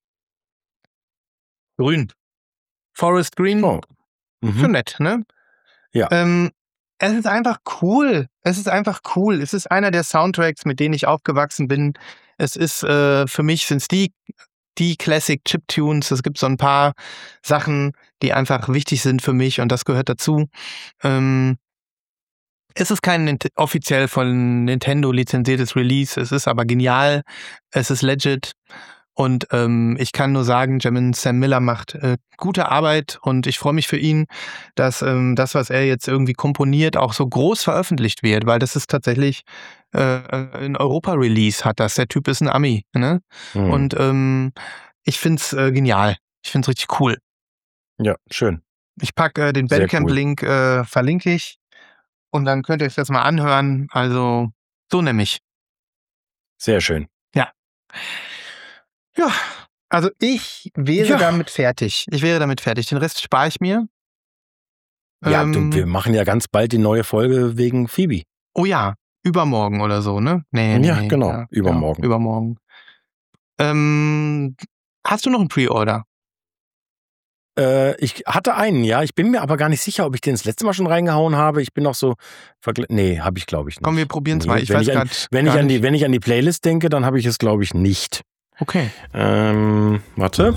grün. Forest Green, Oh. schon Mhm. nett, ne? Ja. Ähm, es ist einfach cool. Es ist einfach cool. Es ist einer der Soundtracks, mit denen ich aufgewachsen bin. Es ist, äh, für mich sind es die, die Classic Chiptunes. Es gibt so ein paar Sachen, die einfach wichtig sind für mich und das gehört dazu. Ähm, es ist kein Nint- offiziell von Nintendo lizenziertes Release. Es ist aber genial. Es ist legit. Und ähm, ich kann nur sagen, Jammin' Sam Miller macht äh, gute Arbeit und ich freue mich für ihn, dass ähm, das, was er jetzt irgendwie komponiert, auch so groß veröffentlicht wird, weil das ist tatsächlich äh, ein Europa-Release hat das. Der Typ ist ein Ami. Ne? Mhm. Und ähm, ich finde es äh, genial. Ich finde es richtig cool. Ja, schön. Ich packe äh, den Sehr Bandcamp-Link, äh, verlinke ich und dann könnt ihr euch das mal anhören. Also so nämlich. Sehr schön. Ja, Also ich wäre Ja. damit fertig. Ich wäre damit fertig. Den Rest spare ich mir. Ja, Ähm, du, wir machen ja ganz bald die neue Folge wegen Phoebe. Oh ja, übermorgen oder so, ne? Nee, nee, Ja, nee. genau, übermorgen. Ja, übermorgen. Ähm, hast du noch einen Pre-Order? Äh, ich hatte einen, ja. Ich bin mir aber gar nicht sicher, ob ich den das letzte Mal schon reingehauen habe. Ich bin noch so... Vergle nee, habe ich glaube ich nicht. Komm, wir probieren es nee, mal. Ich wenn weiß ich an, gerade wenn gar ich an die, nicht. Wenn ich an die Playlist denke, dann habe ich es glaube ich nicht. Okay. Ähm, warte.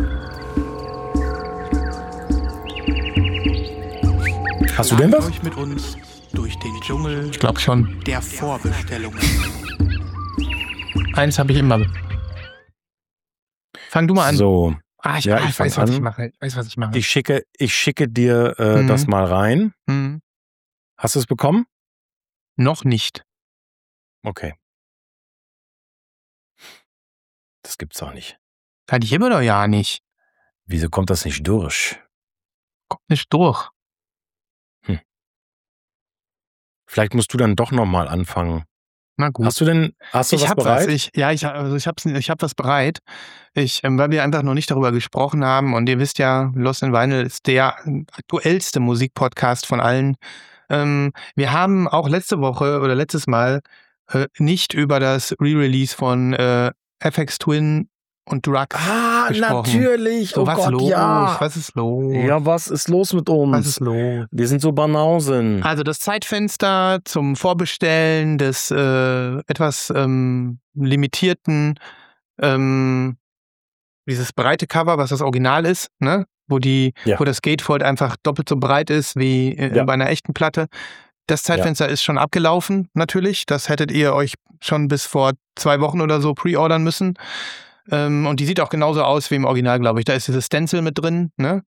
Hast du denn was? Euch mit uns durch den Dschungel. Ich glaube schon. Der Vorbestellungen. Eins habe ich immer. Fang du mal an. So, Ah, ich, ja, ah, ich ich weiß, fang was ich an. mache. Ich weiß, was ich mache. Ich schicke, ich schicke dir äh, Mhm. das mal rein. Hm. Hast du es bekommen? Noch nicht. Okay. Das gibt's auch nicht. Kann ich immer noch ja nicht. Wieso kommt das nicht durch? Kommt nicht durch. Vielleicht musst du dann doch nochmal anfangen. Na gut. Hast du denn, hast du ich was hab bereit? was. Ich, ja, ich, also ich habe ich hab was bereit. Ich, ähm, weil wir einfach noch nicht darüber gesprochen haben und ihr wisst ja, Lost in Vinyl ist der aktuellste Musikpodcast von allen. Ähm, wir haben auch letzte Woche oder letztes Mal äh, nicht über das Re-Release von äh, F X Twin und Drugs Ah, gesprochen. natürlich. So, Oh was Gott, los? ja. Was ist los? Ja, was ist los mit Was uns? ist los? Wir sind so Banausen. Also das Zeitfenster zum Vorbestellen des äh, etwas ähm, limitierten, ähm, dieses breite Cover, was das Original ist, ne? Wo die, Ja. wo das Gatefold einfach doppelt so breit ist wie äh, Ja. bei einer echten Platte. Das Zeitfenster ist schon abgelaufen, natürlich. Das hättet ihr euch schon bis vor zwei Wochen oder so pre-ordern müssen. Ähm, und die sieht auch genauso aus wie im Original, glaube ich. Da ist dieses Stencil mit drin, ne?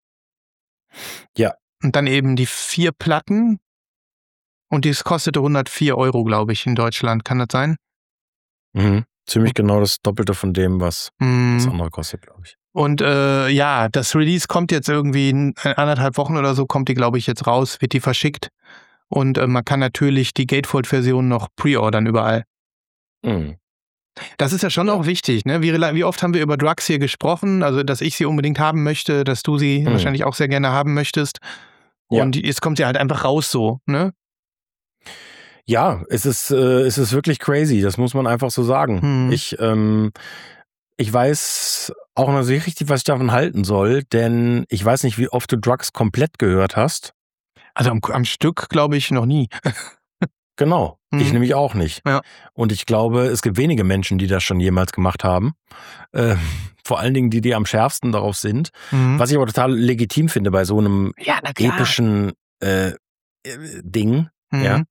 Ja. Und dann eben die vier Platten. Und das kostete hundertvier Euro, glaube ich, in Deutschland. Kann das sein? Mhm. Ziemlich genau das Doppelte von dem, was Mm. das andere kostet, glaube ich. Und äh, ja, das Release kommt jetzt irgendwie in anderthalb Wochen oder so, kommt die, glaube ich, jetzt raus, wird die verschickt. Und äh, man kann natürlich die Gatefold-Version noch pre-ordern überall. Mhm. Das ist ja schon auch wichtig, ne? Wie, wie oft haben wir über Drugs hier gesprochen? Also, dass ich sie unbedingt haben möchte, dass du sie Mhm. wahrscheinlich auch sehr gerne haben möchtest. Ja. Und jetzt kommt sie halt einfach raus so, ne? Ja, es ist, äh, es ist wirklich crazy, das muss man einfach so sagen. Mhm. Ich, ähm, ich weiß auch noch nicht richtig, was ich davon halten soll, denn ich weiß nicht, wie oft du Drugs komplett gehört hast. Also am, am Stück glaube ich noch nie. Genau, ich Mhm. nämlich auch nicht. Ja. Und ich glaube, es gibt wenige Menschen, die das schon jemals gemacht haben. Äh, vor allen Dingen die, die am schärfsten darauf sind. Mhm. Was ich aber total legitim finde bei so einem Ja, na klar. epischen äh, äh, Ding. Mhm. Ja.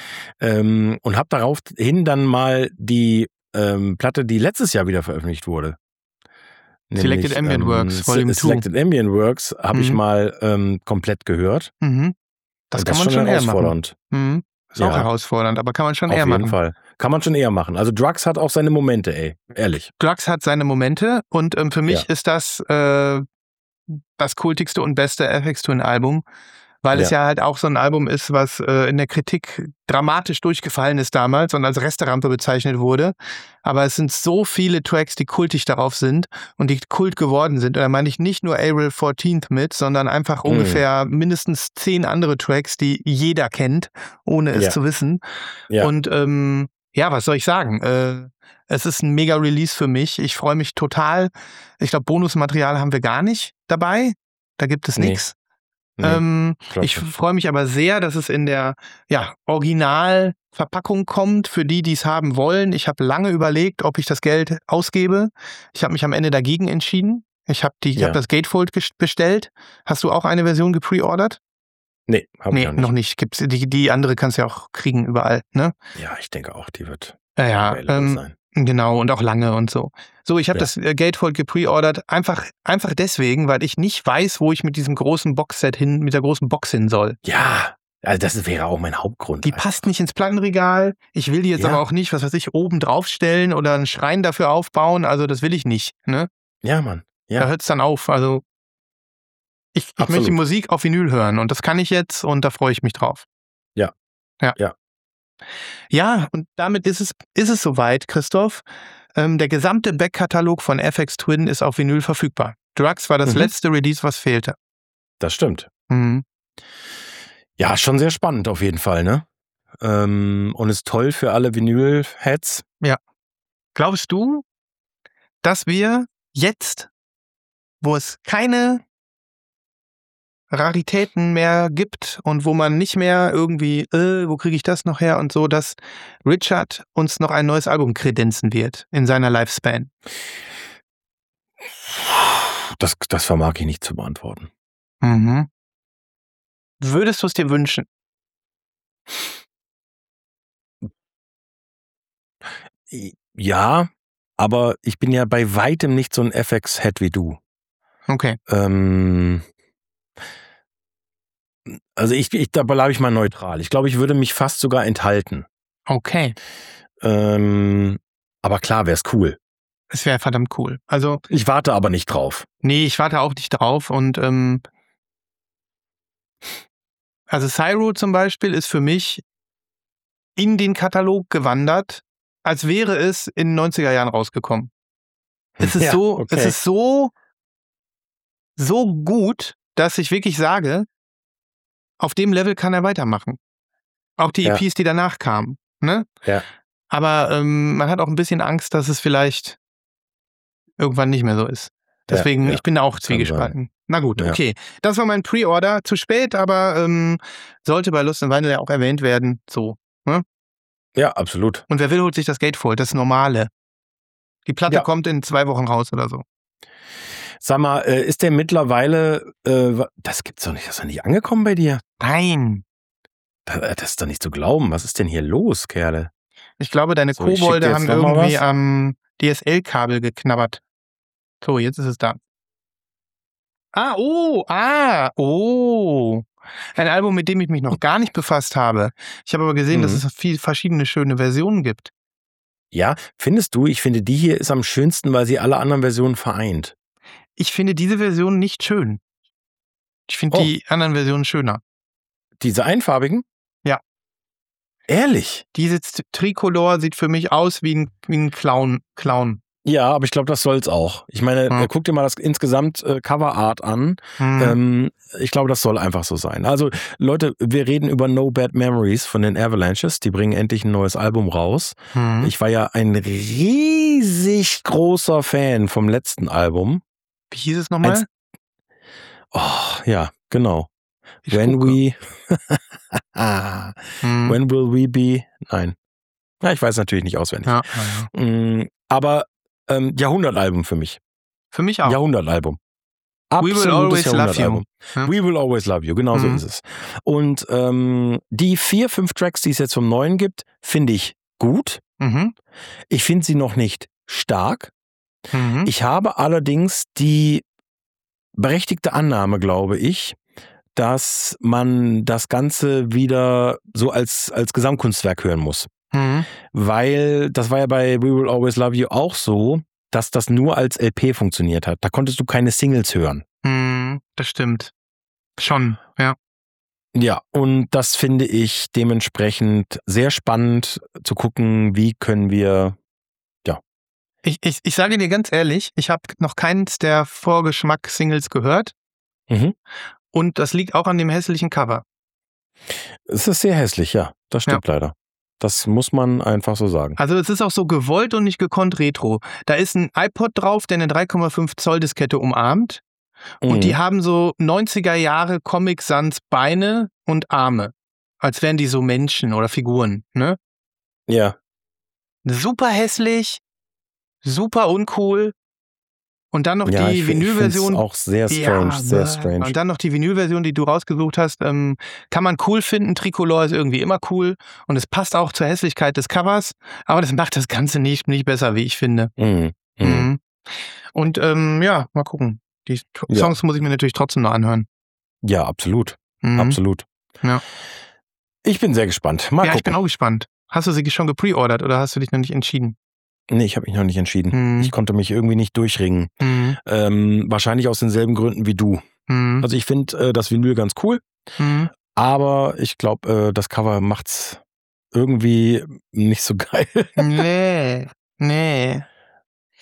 Ähm, und habe daraufhin dann mal die ähm, Platte, die letztes Jahr wieder veröffentlicht wurde. Selected nämlich, Ambient ähm, Works, Volume Se- Selected Ambient Works habe ich Mhm. mal ähm, komplett gehört. Mhm. Das Und kann ist man schon eher machen. herausfordernd. Mhm. Ist auch Ja. herausfordernd, aber kann man schon Auf eher jeden machen. Fall. Kann man schon eher machen. Also Drugs hat auch seine Momente, ey. Ehrlich. Drugs hat seine Momente und ähm, für mich Ja. ist das äh, das kultigste und beste F X Twin Album, weil es Ja. ja halt auch so ein Album ist, was äh, in der Kritik dramatisch durchgefallen ist damals und als Resterampe bezeichnet wurde. Aber es sind so viele Tracks, die kultig darauf sind und die Kult geworden sind. Und da meine ich nicht nur April fourteenth mit, sondern einfach Mhm. ungefähr mindestens zehn andere Tracks, die jeder kennt, ohne es Ja. zu wissen. Ja. Und ähm, ja, was soll ich sagen? Äh, es ist ein mega Release für mich. Ich freue mich total. Ich glaube, Bonusmaterial haben wir gar nicht dabei. Da gibt es Nee. nichts. Nee, Ähm, glaub ich nicht. freue mich aber sehr, dass es in der ja, Originalverpackung kommt, für die, die es haben wollen. Ich habe lange überlegt, ob ich das Geld ausgebe. Ich habe mich am Ende dagegen entschieden. Ich habe die, ich Ja. habe das Gatefold ges- bestellt. Hast du auch eine Version gepreordert? Nee, hab Nee, ich auch nicht. noch nicht. Gibt's, die, die andere kannst du ja auch kriegen überall, ne? Ja, ich denke auch, die wird Ja, ja. available Ähm, sein. Genau, und auch lange und so. So, ich habe Ja. das äh, Gatefold gepreordert, einfach, einfach deswegen, weil ich nicht weiß, wo ich mit diesem großen Boxset hin, mit der großen Box hin soll. Ja, also das wäre auch mein Hauptgrund. Die passt nicht ins Plattenregal. Ich will die jetzt Ja. aber auch nicht, was weiß ich, oben draufstellen oder einen Schrein dafür aufbauen. Also das will ich nicht. Ne? Ja, Mann. Da Ja, hört es dann auf. Also ich, ich möchte die Absolut. Musik auf Vinyl hören und das kann ich jetzt und da freue ich mich drauf. Ja. Ja. Ja. Ja, und damit ist es, ist es soweit, Christoph. ähm, der gesamte Backkatalog von F X Twin ist auf Vinyl verfügbar. Drugs war das Mhm. letzte Release, was fehlte. Das stimmt. Mhm. Ja, schon sehr spannend auf jeden Fall, ne? Ähm, und ist toll für alle Vinyl-Heads. Ja. Glaubst du, dass wir jetzt, wo es keine Raritäten mehr gibt und wo man nicht mehr irgendwie, äh, wo kriege ich das noch her und so, dass Richard uns noch ein neues Album kredenzen wird in seiner Lifespan? Das, das vermag ich nicht zu beantworten. Mhm. Würdest du es dir wünschen? Ja, aber ich bin ja bei weitem nicht so ein F X-Head wie du. Okay. Ähm, also ich, ich da bleibe ich mal neutral. Ich glaube, ich würde mich fast sogar enthalten. Okay. Ähm, aber klar, wäre es cool. Es wäre verdammt cool. Also, Ich warte aber nicht drauf. nee, ich warte auch nicht drauf und ähm, also Cyro zum Beispiel ist für mich in den Katalog gewandert, als wäre es in den neunziger Jahren rausgekommen. Es ist Ja, so, okay. es ist so, so gut, dass ich wirklich sage, auf dem Level kann er weitermachen. Auch die Ja. E Ps, die danach kamen. Ne? Ja. Aber ähm, man hat auch ein bisschen Angst, dass es vielleicht irgendwann nicht mehr so ist. Deswegen, ja, ja. ich bin da auch Kann zwiegespalten. Na gut, Ja. okay. Das war mein Pre-Order. Zu spät, aber ähm, sollte bei Lust und Wandel ja auch erwähnt werden. So. Ne? Ja, absolut. Und wer will, holt sich das Gatefold. Das Normale. Die Platte Ja. kommt in zwei Wochen raus oder so. Sag mal, äh, ist der mittlerweile, äh, das gibt's doch nicht, das ist doch nicht angekommen bei dir? Nein. Das, das ist doch nicht zu glauben. Was ist denn hier los, Kerle? Ich glaube, deine So, ich schick Kobolde dir haben jetzt noch mal irgendwie was. am D S L-Kabel geknabbert. So, jetzt ist es da. Ah, oh, ah, oh. Ein Album, mit dem ich mich noch gar nicht befasst habe. Ich habe aber gesehen, dass Mhm. es viele verschiedene schöne Versionen gibt. Ja, findest du? Ich finde, die hier ist am schönsten, weil sie alle anderen Versionen vereint. Ich finde diese Version nicht schön. Ich finde Oh. die anderen Versionen schöner. Diese einfarbigen? Ja. Ehrlich? Diese Z- Tricolor sieht für mich aus wie ein, wie ein Clown. Clown. Ja, aber ich glaube, das soll's auch. Ich meine, Hm. äh, guck dir mal das insgesamt äh, Coverart an. Hm. Ähm, ich glaube, das soll einfach so sein. Also, Leute, wir reden über No Bad Memories von den Avalanches. Die bringen endlich ein neues Album raus. Hm. Ich war ja ein riesig großer Fan vom letzten Album. Wie hieß es nochmal? Eins- Oh, ja, genau. Ich When gucke. we... ah, Hm. When will we be... Nein. Ja, ich weiß natürlich nicht auswendig. Ja, ja, ja. Mm, aber ähm, Jahrhundertalbum für mich. Für mich auch. Jahrhundertalbum. We will Absolutes always love you. Jahrhundertalbum. Ja. We will always love you, genau so Mhm. ist es. Und ähm, die vier, fünf Tracks, die es jetzt vom Neuen gibt, finde ich gut. Mhm. Ich finde sie noch nicht stark. Mhm. Ich habe allerdings die berechtigte Annahme, glaube ich, dass man das Ganze wieder so als, als Gesamtkunstwerk hören muss. Mhm. Weil das war ja bei We Will Always Love You auch so, dass das nur als L P funktioniert hat. Da konntest du keine Singles hören. Mhm. Das stimmt. Schon, ja. Ja, und das finde ich dementsprechend sehr spannend zu gucken, wie können wir, Ich, ich, ich sage dir ganz ehrlich, ich habe noch keins der Vorgeschmack-Singles gehört mhm. und das liegt auch an dem hässlichen Cover. Es ist sehr hässlich, ja, das stimmt leider. Das muss man einfach so sagen. Also es ist auch so gewollt und nicht gekonnt retro. Da ist ein iPod drauf, der eine drei Komma fünf Zoll Diskette umarmt und Mhm. die haben so neunziger Jahre Comic Sans Beine und Arme. Als wären die so Menschen oder Figuren, ne? Ja, Super hässlich, super uncool. Und dann noch ja, die ich, fi- ich finde es Vinylversion. auch sehr strange, Ja, sehr bäh. strange. Und dann noch die Vinylversion, die du rausgesucht hast, ähm, kann man cool finden. Tricolor ist irgendwie immer cool und es passt auch zur Hässlichkeit des Covers, aber das macht das Ganze nicht, nicht besser, wie ich finde. Mhm. Mhm. Mhm. Und ähm, ja, mal gucken. Die T- Ja. Songs muss ich mir natürlich trotzdem noch anhören. Ja, absolut, Mhm. absolut. Ja. Ich bin sehr gespannt. Mal Ja, ich bin gucken. auch gespannt. Hast du sie schon gepreordert oder hast du dich noch nicht entschieden? Nee, ich habe mich noch nicht entschieden. Mhm. Ich konnte mich irgendwie nicht durchringen. Mhm. Ähm, wahrscheinlich aus denselben Gründen wie du. Mhm. Also ich finde äh, das Vinyl ganz cool, Mhm. aber ich glaube, äh, das Cover macht's irgendwie nicht so geil. Nee, nee.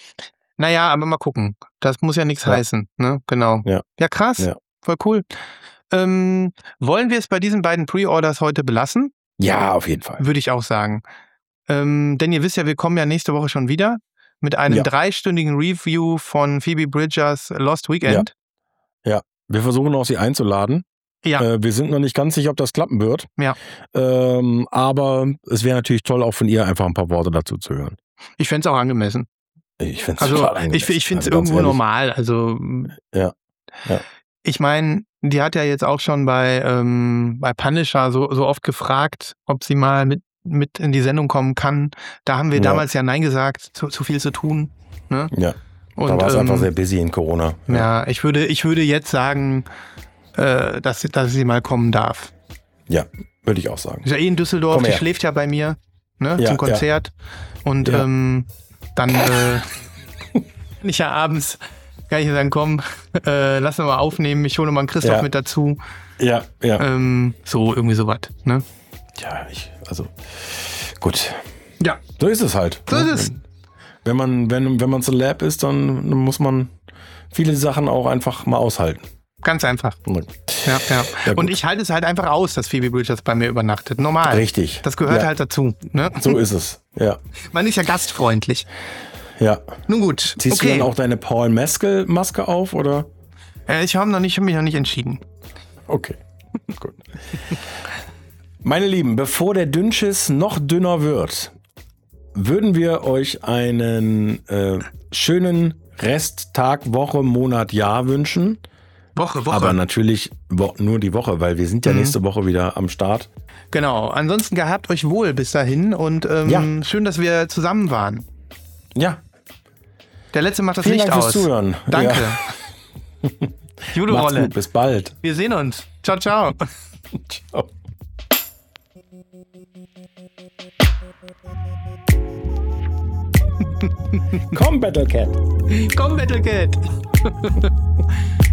Naja, aber mal gucken. Das muss ja nichts Ja. heißen. Ne? Genau. Ja. Ja, krass. Ja. Voll cool. Ähm, wollen wir es bei diesen beiden Pre-Orders heute belassen? Ja, auf jeden Fall. Würde ich auch sagen. Ähm, denn ihr wisst ja, wir kommen ja nächste Woche schon wieder mit einem Ja. dreistündigen Review von Phoebe Bridgers Lost Weekend. Ja, wir versuchen auch, sie einzuladen. Ja. Äh, wir sind noch nicht ganz sicher, ob das klappen wird. Ja. Ähm, aber es wäre natürlich toll, auch von ihr einfach ein paar Worte dazu zu hören. Ich fände es auch angemessen. Ich finde es Also total angemessen. ich, ich finde es Also ganz irgendwo ehrlich. normal. Also Ja. Ja. ich meine, die hat ja jetzt auch schon bei, ähm, bei Punisher so, so oft gefragt, ob sie mal mit, mit in die Sendung kommen kann. Da haben wir Ja. damals ja Nein gesagt, zu, zu viel zu tun. Ne? Ja. Und, Da war es ähm, einfach sehr busy in Corona. Ja, ich würde, ich würde jetzt sagen, äh, dass, dass sie mal kommen darf. Ja, würde ich auch sagen. Ist ja eh in Düsseldorf, Komm die her. schläft ja bei mir, ne, Ja, zum Konzert. Und Ja. ähm, dann äh, kann ich ja abends, kann ich ja sagen, komm, äh, lass uns mal aufnehmen, ich hole mal einen Christoph Ja. mit dazu. Ja, ja. Ähm, so, irgendwie sowas, ne? Ja, ich, also, gut. Ja, So ist es halt. so ne? ist es. Wenn man, wenn, wenn man so Lab ist, dann muss man viele Sachen auch einfach mal aushalten. Ganz einfach. Ja, Ja, ja. gut. Und ich halte es halt einfach aus, dass Phoebe Bridgers bei mir übernachtet. Normal. Richtig. Das gehört Ja. halt dazu. Ne? So ist es. Ja. Man ist ja gastfreundlich. Ja. Nun gut. Ziehst okay. du dann auch deine Paul Mescal-Maske auf, oder? Äh, ich habe noch nicht, hab mich noch nicht entschieden. Okay. Gut. Meine Lieben, bevor der Dünnschiss noch dünner wird, würden wir euch einen äh, schönen Rest, Tag, Woche, Monat, Jahr wünschen. Woche, Woche. Aber natürlich wo, nur die Woche, weil wir sind ja Mhm. nächste Woche wieder am Start. Genau. Ansonsten gehabt euch wohl bis dahin und ähm, Ja. schön, dass wir zusammen waren. Ja, Der letzte macht das vielen Licht Dank fürs aus. Zuhören. Danke. Ja. Gute Macht's Rolle. gut, bis bald. Wir sehen uns. Ciao, ciao. Ciao. Komm, Battlecat. Komm, Battlecat.